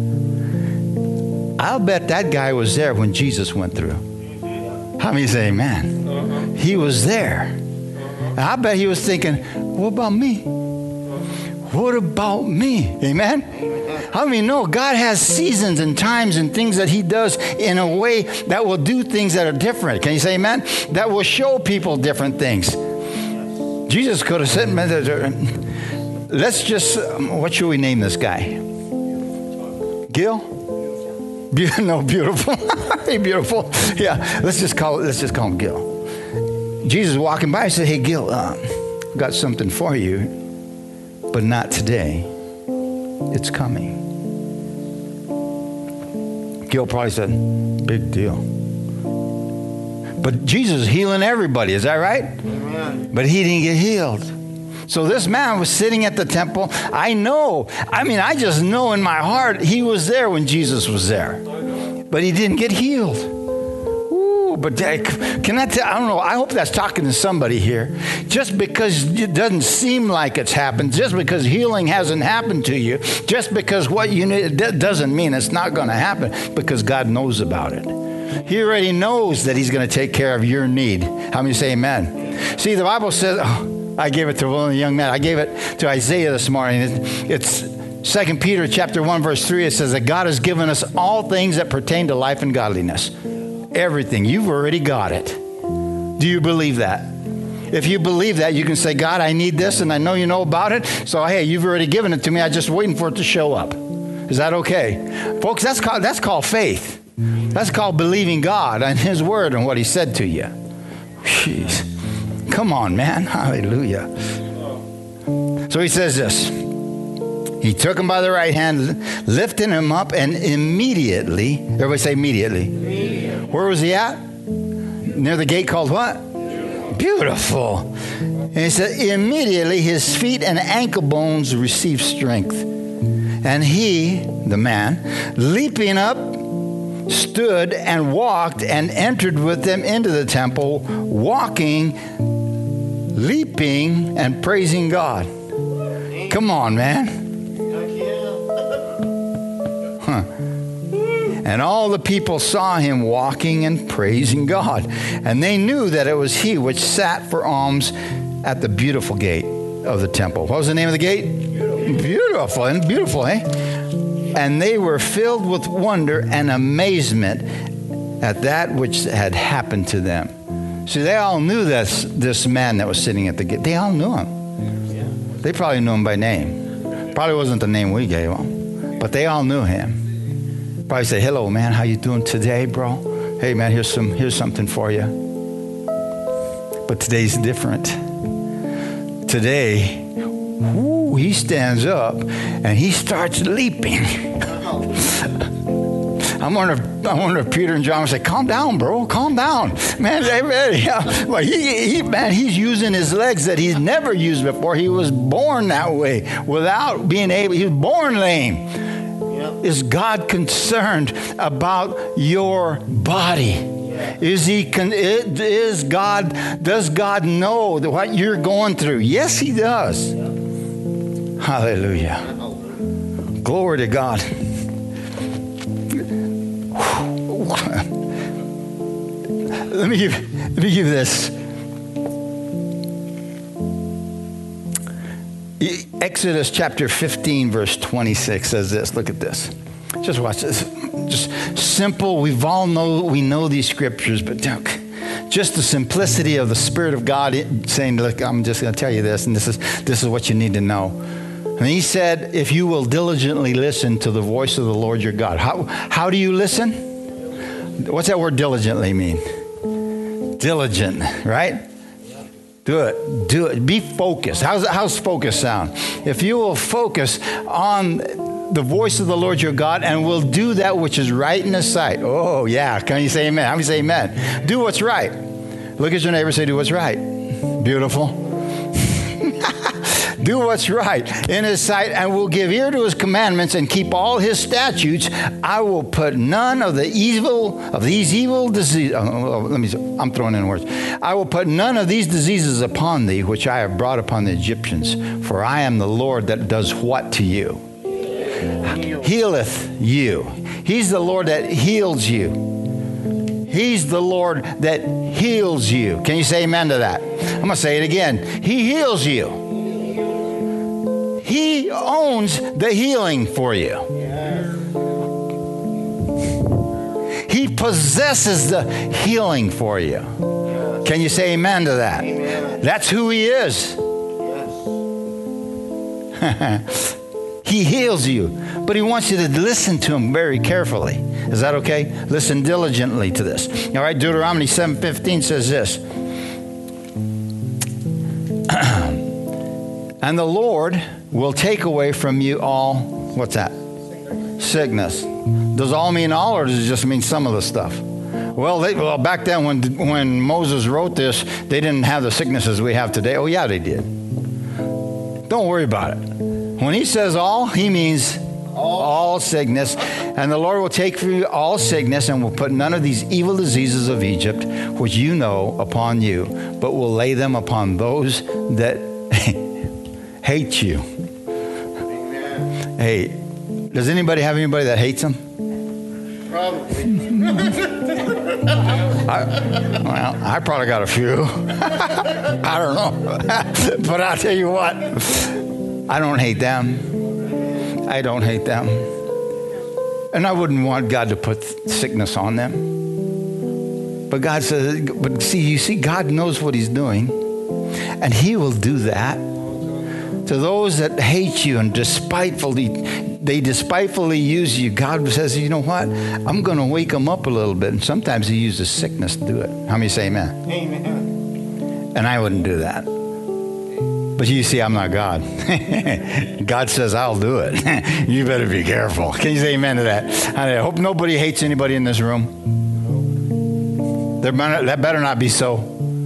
I'll bet that guy was there when Jesus went through. How many say amen? Uh-huh. He was there. And I bet he was thinking, what about me? What about me? Amen? How many know God has seasons and times and things that he does in a way that will do things that are different? Can you say amen? That will show people different things. Jesus could have said, let's just, what should we name this guy? Gil? Be- no, beautiful. Hey, beautiful. Yeah, let's just call it, let's just call him Gil. Jesus walking by and said, hey, Gil, uh, got something for you, but not today. It's coming. Gil probably said, big deal. But Jesus is healing everybody. Is that right? Amen. But he didn't get healed. So this man was sitting at the temple. I know. I mean, I just know in my heart he was there when Jesus was there. But he didn't get healed. Ooh, but can I tell, I don't know. I hope that's talking to somebody here. Just because it doesn't seem like it's happened, just because healing hasn't happened to you, just because what you need, that doesn't mean it's not going to happen, because God knows about it. He already knows that he's going to take care of your need. How many say amen? See, the Bible says, oh, I gave it to one of the young men. I gave it to Isaiah this morning. It's Second Peter chapter one, verse three. It says that God has given us all things that pertain to life and godliness. Everything. You've already got it. Do you believe that? If you believe that, you can say, God, I need this, and I know you know about it. So, hey, you've already given it to me. I'm just waiting for it to show up. Is that okay? Folks, that's called, that's called faith. That's called believing God and his word and what he said to you. Jeez. Come on, man. Hallelujah. So he says this. He took him by the right hand, lifted him up, and immediately, everybody say immediately. immediately. Where was he at? Near the gate called what? Beautiful. And he said, immediately his feet and ankle bones received strength. And he, the man, leaping up, stood and walked and entered with them into the temple, walking, leaping, and praising God. Come on, man. Huh. And all the people saw him walking and praising God. And they knew that it was he which sat for alms at the beautiful gate of the temple. What was the name of the gate? Beautiful. Beautiful, and beautiful, eh? And they were filled with wonder and amazement at that which had happened to them. See, they all knew this, this man that was sitting at the gate. They all knew him. They probably knew him by name. Probably wasn't the name we gave him, but they all knew him. Probably say, hello, man, how you doing today, bro? Hey, man, here's some, here's something for you. But today's different. Today, whoo, he stands up and he starts leaping. I wonder, if, I wonder if Peter and John would say, calm down, bro, calm down. Man, yeah. Well, he, he, man, he's using his legs that he's never used before. He was born that way without being able, he was born lame. Yep. Is God concerned about your body? Is he, is God, does God know that what you're going through? Yes, he does. Hallelujah. Glory to God. Let me give, let me give this. Exodus chapter fifteen, verse twenty-six says this. Look at this. Just watch this. Just simple. We've all know, we know these scriptures, but just the simplicity of the Spirit of God saying, look, I'm just going to tell you this, and this is, this is what you need to know. And he said, if you will diligently listen to the voice of the Lord your God. How, how do you listen? What's that word diligently mean? Diligent, right? Do it. Do it. Be focused. How's, how's focus sound? If you will focus on the voice of the Lord your God and will do that which is right in his sight. Oh, yeah. Can you say amen? How many say amen? Do what's right. Look at your neighbor and say, do what's right. Beautiful. Do what's right in his sight and will give ear to his commandments and keep all his statutes. I will put none of the evil of these evil diseases. Oh, let me. I'm throwing in words. I will put none of these diseases upon thee, which I have brought upon the Egyptians. For I am the Lord that does what to you? Healeth you. He's the Lord that heals you. He's the Lord that heals you. Can you say amen to that? I'm going to say it again. He heals you. He owns the healing for you. He possesses the healing for you. Can you say amen to that? Amen. That's who he is. Yes. He heals you, but he wants you to listen to him very carefully. Is that okay? Listen diligently to this. All right, Deuteronomy seven fifteen says this. And the Lord will take away from you all, what's that? Sickness. Does all mean all, or does it just mean some of the stuff? Well, they, well, back then when when Moses wrote this, they didn't have the sicknesses we have today. Oh, yeah, they did. Don't worry about it. When he says all, he means all, all sickness. And the Lord will take from you all sickness and will put none of these evil diseases of Egypt, which you know, upon you, but will lay them upon those that hate you. Amen. Hey, does anybody have anybody that hates them? Probably. I, well, I probably got a few. I don't know. But I'll tell you what, I don't hate them. I don't hate them. And I wouldn't want God to put sickness on them. But God says, but see, you see, God knows what he's doing. And he will do that to those that hate you and despitefully, they despitefully use you. God says, you know what? I'm going to wake them up a little bit. And sometimes he uses sickness to do it. How many say amen? Amen. And I wouldn't do that. But you see, I'm not God. God says, I'll do it. You better be careful. Can you say amen to that? I hope nobody hates anybody in this room. There better, that better not be so.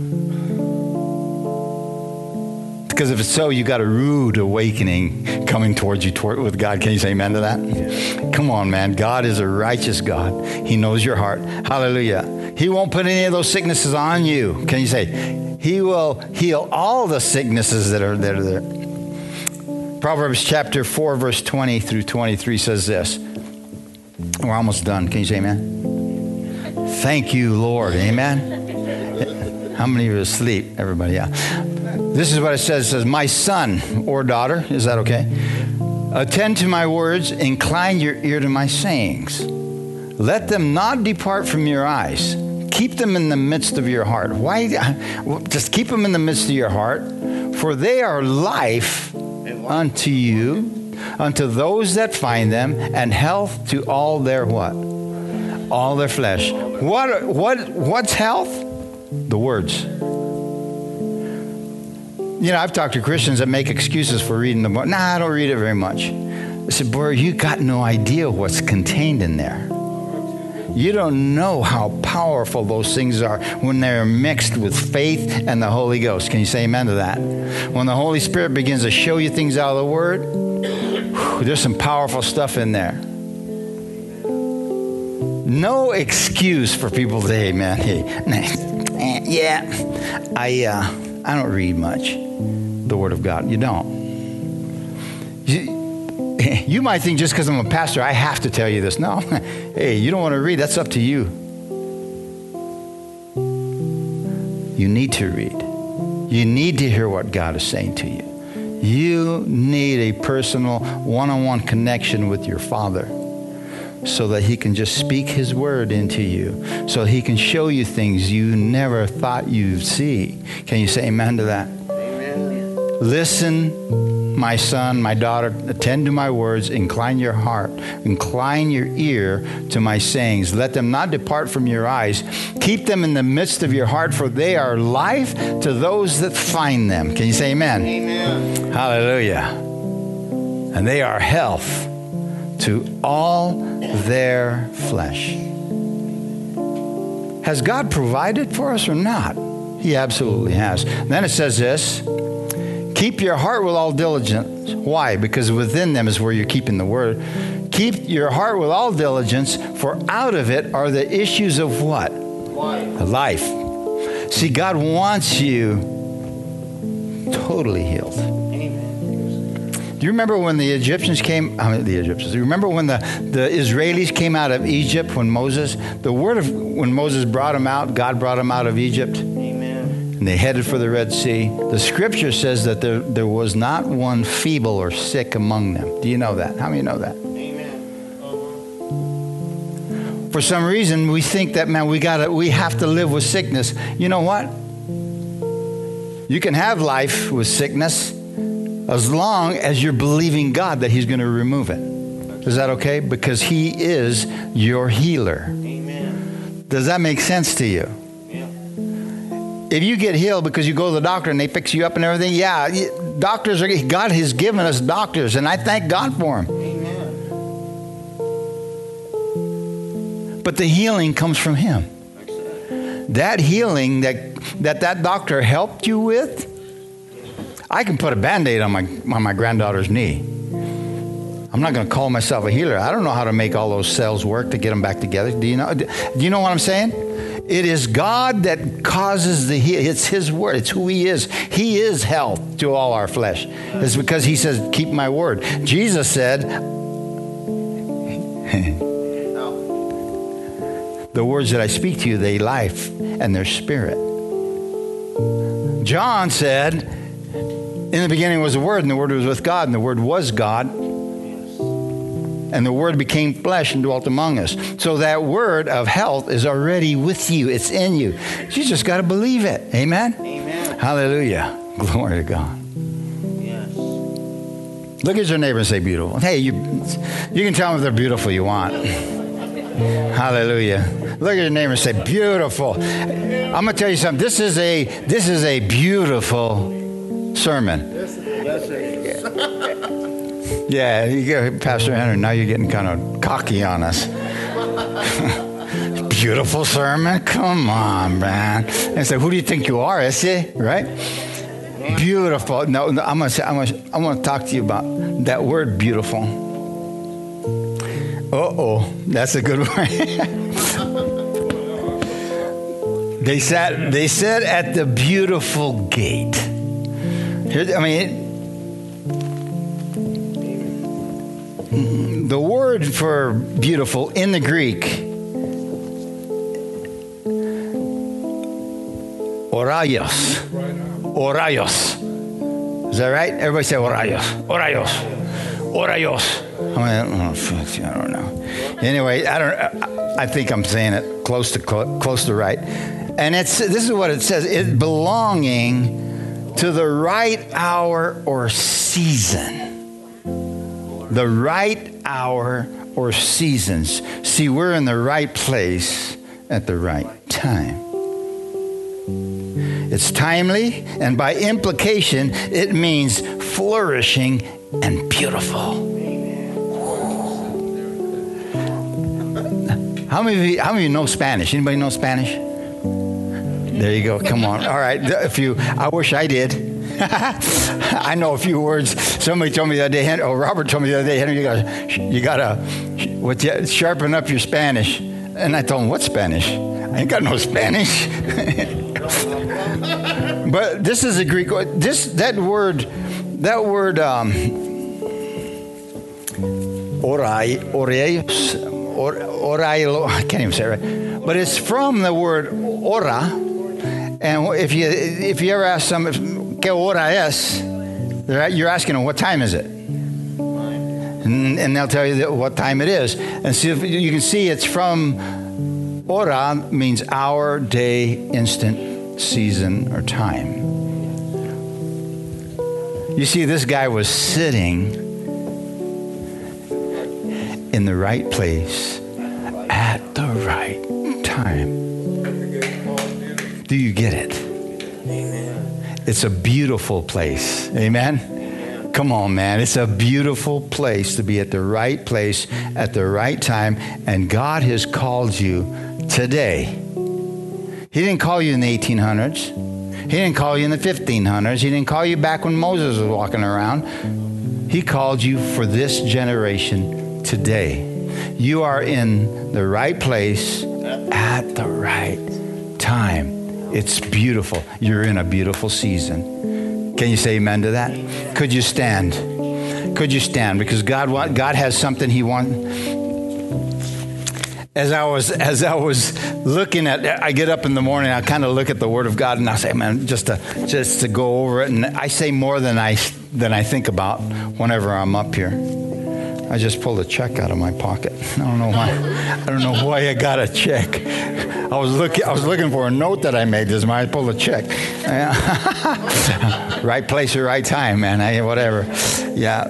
Because if it's so, you got a rude awakening coming towards you toward, with God. Can you say amen to that? Yeah. Come on, man. God is a righteous God. He knows your heart. Hallelujah. He won't put any of those sicknesses on you. Can you say, he will heal all the sicknesses that are, that are there. Proverbs chapter four, verse twenty through twenty-three says this. We're almost done. Can you say amen? Thank you, Lord. Amen. How many of you are asleep? Everybody, yeah. This is what it says. It says, my son or daughter, is that okay? Attend to my words, incline your ear to my sayings. Let them not depart from your eyes. Keep them in the midst of your heart. Why? Just keep them in the midst of your heart, for they are life unto you, unto those that find them, and health to all their what? All their flesh. What? What? What's health? The words. You know, I've talked to Christians that make excuses for reading the book. Nah, I don't read it very much. I said, boy, you got no idea what's contained in there. You don't know how powerful those things are when they're mixed with faith and the Holy Ghost. Can you say amen to that? When the Holy Spirit begins to show you things out of the Word, whew, there's some powerful stuff in there. No excuse for people to say, hey, man, hey, yeah, I, uh, I don't read much. The Word of God. You don't. You, you might think just because I'm a pastor, I have to tell you this. No. Hey, you don't want to read. That's up to you. You need to read. You need to hear what God is saying to you. You need a personal one-on-one connection with your Father so that He can just speak His Word into you, so He can show you things you never thought you'd see. Can you say amen to that? Listen, my son, my daughter, attend to my words, incline your heart, incline your ear to my sayings. Let them not depart from your eyes. Keep them in the midst of your heart, for they are life to those that find them. Can you say amen? Amen. Hallelujah. And they are health to all their flesh. Has God provided for us or not? He absolutely has. Then it says this. Keep your heart with all diligence. Why? Because within them is where you're keeping the word. Keep your heart with all diligence, for out of it are the issues of what? Life. Life. See, God wants you totally healed. Amen. Do you remember when the Egyptians came? I mean, the Egyptians. Do you remember when the, the Israelis came out of Egypt when Moses, the word of, when Moses brought them out, God brought them out of Egypt? And they headed for the Red Sea. The scripture says that there, there was not one feeble or sick among them. Do you know that? How many know that? Amen. For some reason, we think that, man, we gotta, we have to live with sickness. You know what? You can have life with sickness as long as you're believing God that He's going to remove it. Is that okay? Because He is your healer. Amen. Does that make sense to you? If you get healed because you go to the doctor and they fix you up and everything, yeah, doctors are, God has given us doctors, and I thank God for them. Amen. But the healing comes from Him. That healing that that, that doctor helped you with, I can put a Band-Aid on my, on my granddaughter's knee. I'm not going to call myself a healer. I don't know how to make all those cells work to get them back together. Do you know? Do you know what I'm saying? It is God that causes the healing. It's His word. It's who He is. He is health to all our flesh. It's because He says, keep my word. Jesus said, the words that I speak to you, they life and their spirit. John said, in the beginning was the Word, and the Word was with God, and the Word was God. And the Word became flesh and dwelt among us. So that word of health is already with you. It's in you. You just got to believe it. Amen? Amen. Hallelujah. Glory to God. Yes. Look at your neighbor and say beautiful. Hey, you, you can tell them if they're beautiful you want. Hallelujah. Look at your neighbor and say beautiful. I'm going to tell you something. This is a, this is a beautiful sermon. Yeah, you go, Pastor Henry, now you're getting kind of cocky on us. Beautiful sermon? Come on, man. And so, who do you think you are, is he? Right? Beautiful. No, no I'm gonna say, I'm gonna, I want to talk to you about that word, beautiful. Uh-oh, that's a good word. They sat. They sat at the beautiful gate. Here, I mean. It, The word for beautiful in the Greek, oraios. Oraios. Is that right? Everybody say oraios. Oraios. Oraios. I don't know. Anyway, I don't. I think I'm saying it close to close to right. And it's this is what it says. It's belonging to the right hour or season. The right hour or seasons. See, we're in the right place at the right time. It's timely, and by implication, it means flourishing and beautiful. How many of you, how many of you know Spanish? Anybody know Spanish? There you go. Come on. All right. If you, I wish I did. I know a few words. Somebody told me the other day, oh, Robert told me the other day, Henry, you gotta, you gotta what, you, sharpen up your Spanish. And I told him, what Spanish? I ain't got no Spanish. But this is a Greek word. This, that word, that word, um, orai, oreios, or, orai, I can't even say it right. But it's from the word ora. And if you, if you ever ask some, ¿Qué hora es? You're asking them, what time is it? And, and they'll tell you that what time it is. And see if you can see it's from hora means hour, day, instant, season, or time. You see, this guy was sitting in the right place at the right time. Do you get it? It's a beautiful place. Amen? Come on, man. It's a beautiful place to be at the right place at the right time. And God has called you today. He didn't call you in the eighteen hundreds. He didn't call you in the fifteen hundreds. He didn't call you back when Moses was walking around. He called you for this generation today. You are in the right place at the right time. It's beautiful. You're in a beautiful season. Can you say amen to that? Could you stand? Could you stand? Because God want, God has something He wants. As I was as I was looking at, I get up in the morning, I kind of look at the Word of God, and I say, man, just to just to go over it, and I say more than I than I think about whenever I'm up here. I just pulled a check out of my pocket. I don't know why. I don't know why I got a check. I was looking. I was looking for a note that I made this morning. I pulled a check. Right place or right time, man. I, whatever. Yeah.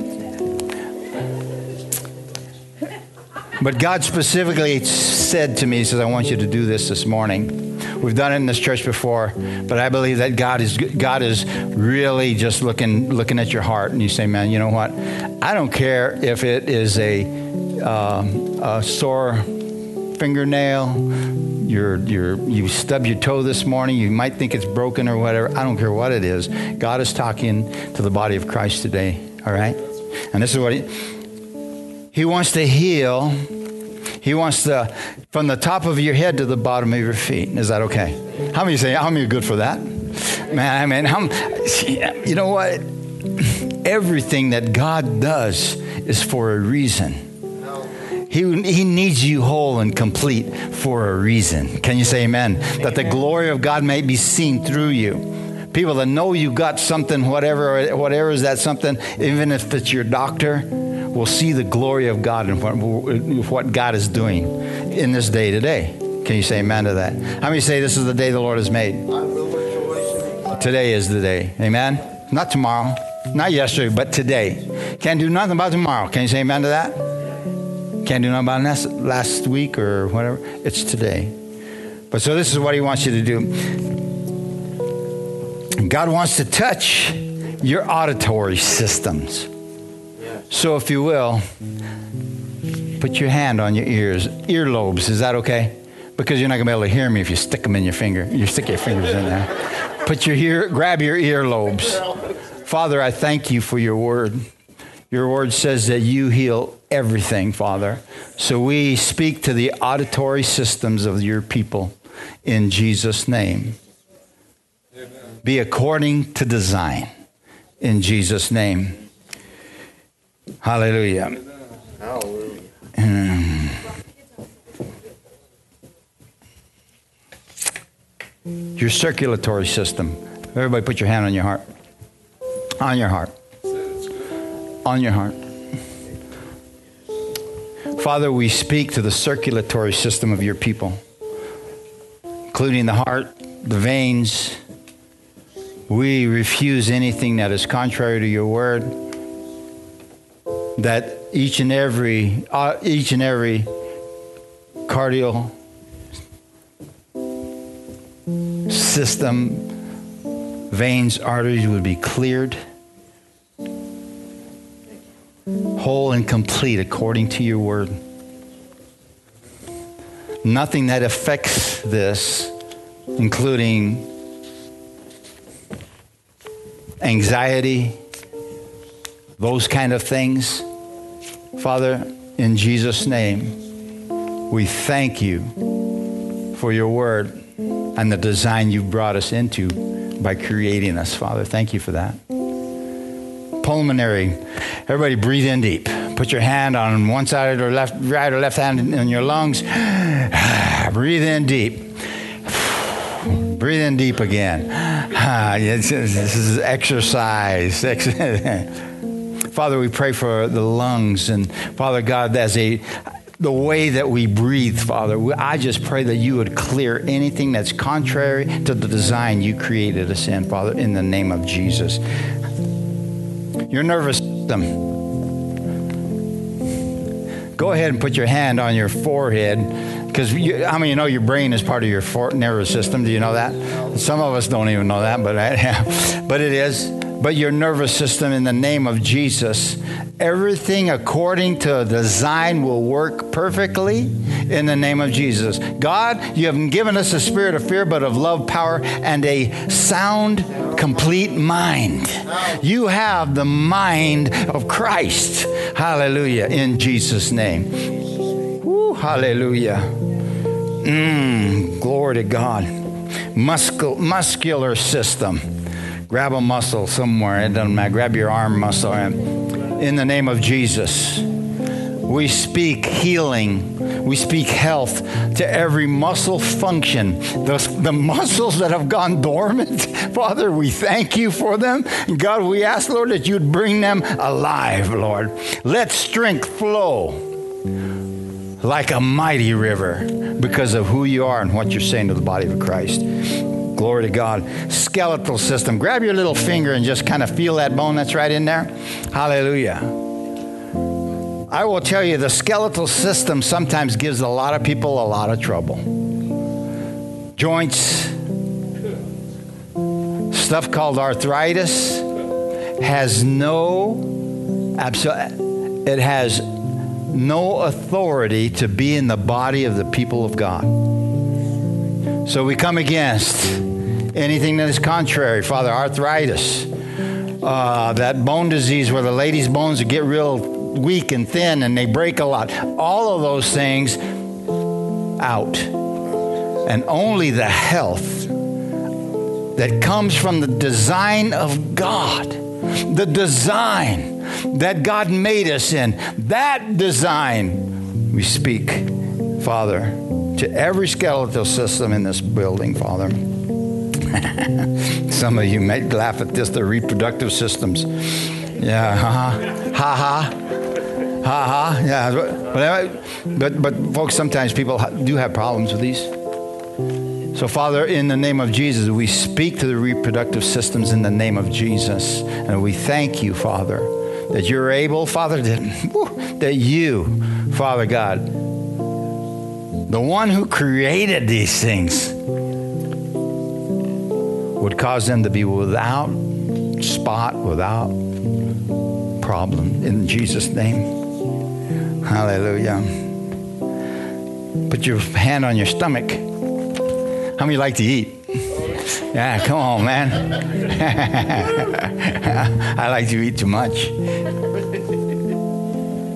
But God specifically said to me, He says, "I want you to do this this morning." We've done it in this church before, but I believe that God is God is really just looking looking at your heart, and you say, "Man, you know what? I don't care if it is a, um, a sore fingernail, you're you're you stub your toe this morning. You might think it's broken or whatever. I don't care what it is. God is talking to the body of Christ today. All right, and this is what He He wants to heal." He wants to, from the top of your head to the bottom of your feet. Is that okay? How many say, how many are good for that? Man, I mean, how, you know what? Everything that God does is for a reason. He, he needs you whole and complete for a reason. Can you say amen? Amen? That the glory of God may be seen through you. People that know you got something, whatever, whatever is that something, even if it's your doctor, will see the glory of God and what, what God is doing in this day today. Can you say amen to that? How many say this is the day the Lord has made? Today is the day. Amen? Not tomorrow, not yesterday, but today. Can't do nothing about tomorrow. Can you say amen to that? Can't do nothing about last, last week or whatever. It's today. But so this is what He wants you to do. God wants to touch your auditory systems. So if you will, put your hand on your ears, earlobes. Is that okay? Because you're not going to be able to hear me if you stick them in your finger. You stick your fingers in there. Put your ear, grab your earlobes. Father, I thank You for Your word. Your word says that You heal everything, Father. So we speak to the auditory systems of Your people in Jesus' name. Be according to design in Jesus' name. Hallelujah. Hallelujah. Mm. Your circulatory system. Everybody put your hand on your heart. On your heart. On your heart. Father, we speak to the circulatory system of your people, including the heart, the veins. We refuse anything that is contrary to your word, that each and every, uh, each and every cardiac system, veins, arteries would be cleared, whole and complete according to your word. Nothing that affects this, including anxiety, those kind of things. Father, in Jesus' name, we thank you for your word and the design you brought us into by creating us, Father. Thank you for that. Pulmonary. Everybody breathe in deep. Put your hand on one side or left, right or left hand in your lungs. Breathe in deep. Breathe in deep again. This is exercise. Father, we pray for the lungs, and Father God, as a the way that we breathe, Father, I just pray that you would clear anything that's contrary to the design you created us in, Father, in the name of Jesus. Your nervous system. Go ahead and put your hand on your forehead, because I mean, you know your brain is part of your for- nervous system. Do you know that? Some of us don't even know that, but I, but it is. But your nervous system, in the name of Jesus, everything according to design will work perfectly in the name of Jesus. God, you haven't given us a spirit of fear, but of love, power, and a sound, complete mind. You have the mind of Christ. Hallelujah. In Jesus' name. Woo, hallelujah. Mm, glory to God. Muscul- muscular system. Grab a muscle somewhere. It doesn't matter. Grab your arm muscle. In the name of Jesus, we speak healing. We speak health to every muscle function. The, the muscles that have gone dormant, Father, we thank you for them. God, we ask, Lord, that you'd bring them alive, Lord. Let strength flow like a mighty river because of who you are and what you're saying to the body of Christ. Glory to God. Skeletal system. Grab your little finger and just kind of feel that bone that's right in there. Hallelujah. I will tell you, the skeletal system sometimes gives a lot of people a lot of trouble. Joints, stuff called arthritis, has no, absolute, it has no authority to be in the body of the people of God. So we come against anything that is contrary. Father, arthritis, uh, that bone disease where the lady's bones get real weak and thin and they break a lot. All of those things out. And only the health that comes from the design of God, the design that God made us in, that design we speak, Father, to every skeletal system in this building, Father. Some of you may laugh at this, the reproductive systems. Yeah, ha-ha, ha-ha, ha-ha, yeah. But, but, but folks, sometimes people do have problems with these. So, Father, in the name of Jesus, we speak to the reproductive systems in the name of Jesus. And we thank you, Father, that you're able, Father, that, that you, Father God, the one who created these things, would cause them to be without spot, without problem. In Jesus' name. Hallelujah. Put your hand on your stomach. How many like to eat? Yeah, come on, man. I like to eat too much.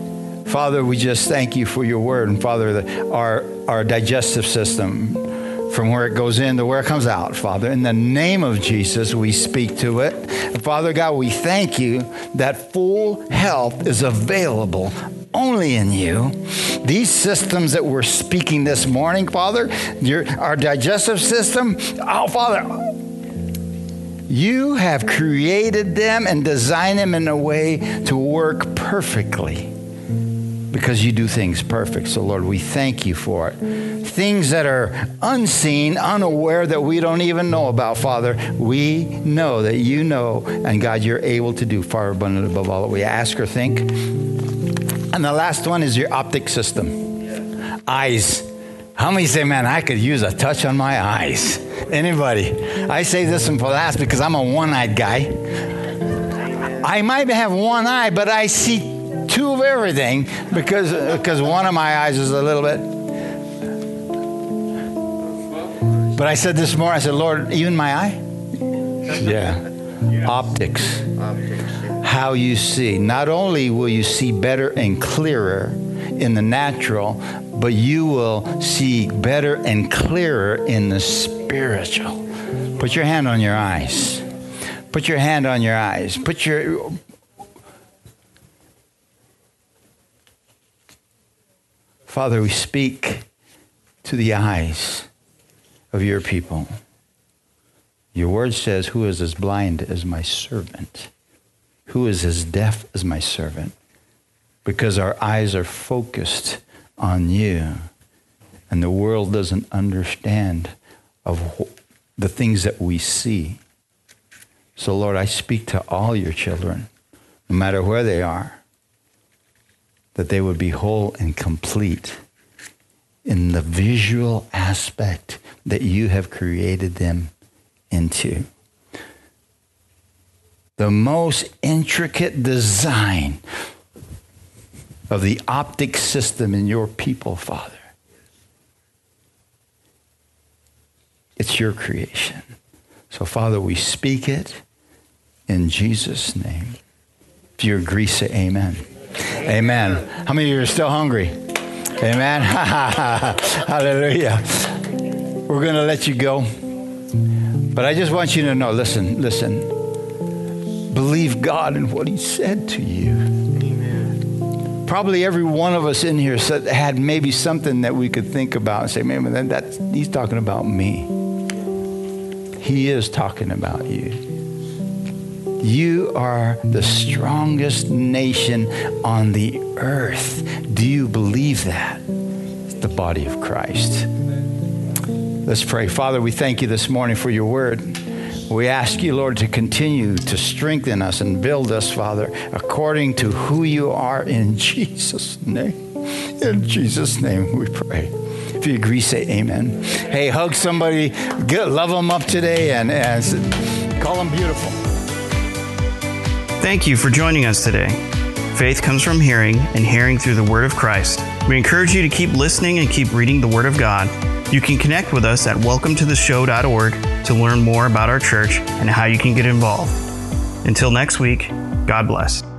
Father, we just thank you for your word. And Father, the, our, our digestive system, from where it goes in to where it comes out, Father. In the name of Jesus, we speak to it. And Father God, we thank you that full health is available only in you. These systems that we're speaking this morning, Father, your, our digestive system, oh, Father, you have created them and designed them in a way to work perfectly because you do things perfect. So, Lord, we thank you for it. Things that are unseen, unaware, that we don't even know about, Father, we know that you know, and God, you're able to do far abundant above all that we ask or think. And the last one is your optic system. Eyes. How many say, man, I could use a touch on my eyes? Anybody? I say this one for last because I'm a one-eyed guy. I might have one eye, but I see two of everything because, because one of my eyes is a little bit. But I said this morning, I said, Lord, even my eye? Yeah. Optics. How you see. Not only will you see better and clearer in the natural, but you will see better and clearer in the spiritual. Put your hand on your eyes. Put your hand on your eyes. Put your... Father, we speak to the eyes of your people. Your word says, who is as blind as my servant? Who is as deaf as my servant? Because our eyes are focused on you, and the world doesn't understand of the things that we see. So, Lord, I speak to all your children, no matter where they are, that they would be whole and complete in the visual aspect that you have created them into. The most intricate design of the optic system in your people, Father. It's your creation. So, Father, we speak it in Jesus' name. If you agree, say amen. Amen. How many of you are still hungry? Amen. Hallelujah. We're going to let you go. But I just want you to know, listen, listen. Believe God in what he said to you. Amen. Probably every one of us in here said, had maybe something that we could think about and say, man, that, that's, he's talking about me. He is talking about you. You are the strongest nation on the earth. Do you believe that? It's the body of Christ. Let's pray. Father, we thank you this morning for your word. We ask you, Lord, to continue to strengthen us and build us, Father, according to who you are, in Jesus' name. In Jesus' name we pray. If you agree, say amen. Hey, hug somebody, get, love them up today, and, and call them beautiful. Thank you for joining us today. Faith comes from hearing, and hearing through the Word of Christ. We encourage you to keep listening and keep reading the Word of God. You can connect with us at welcome to the show dot org to learn more about our church and how you can get involved. Until next week, God bless.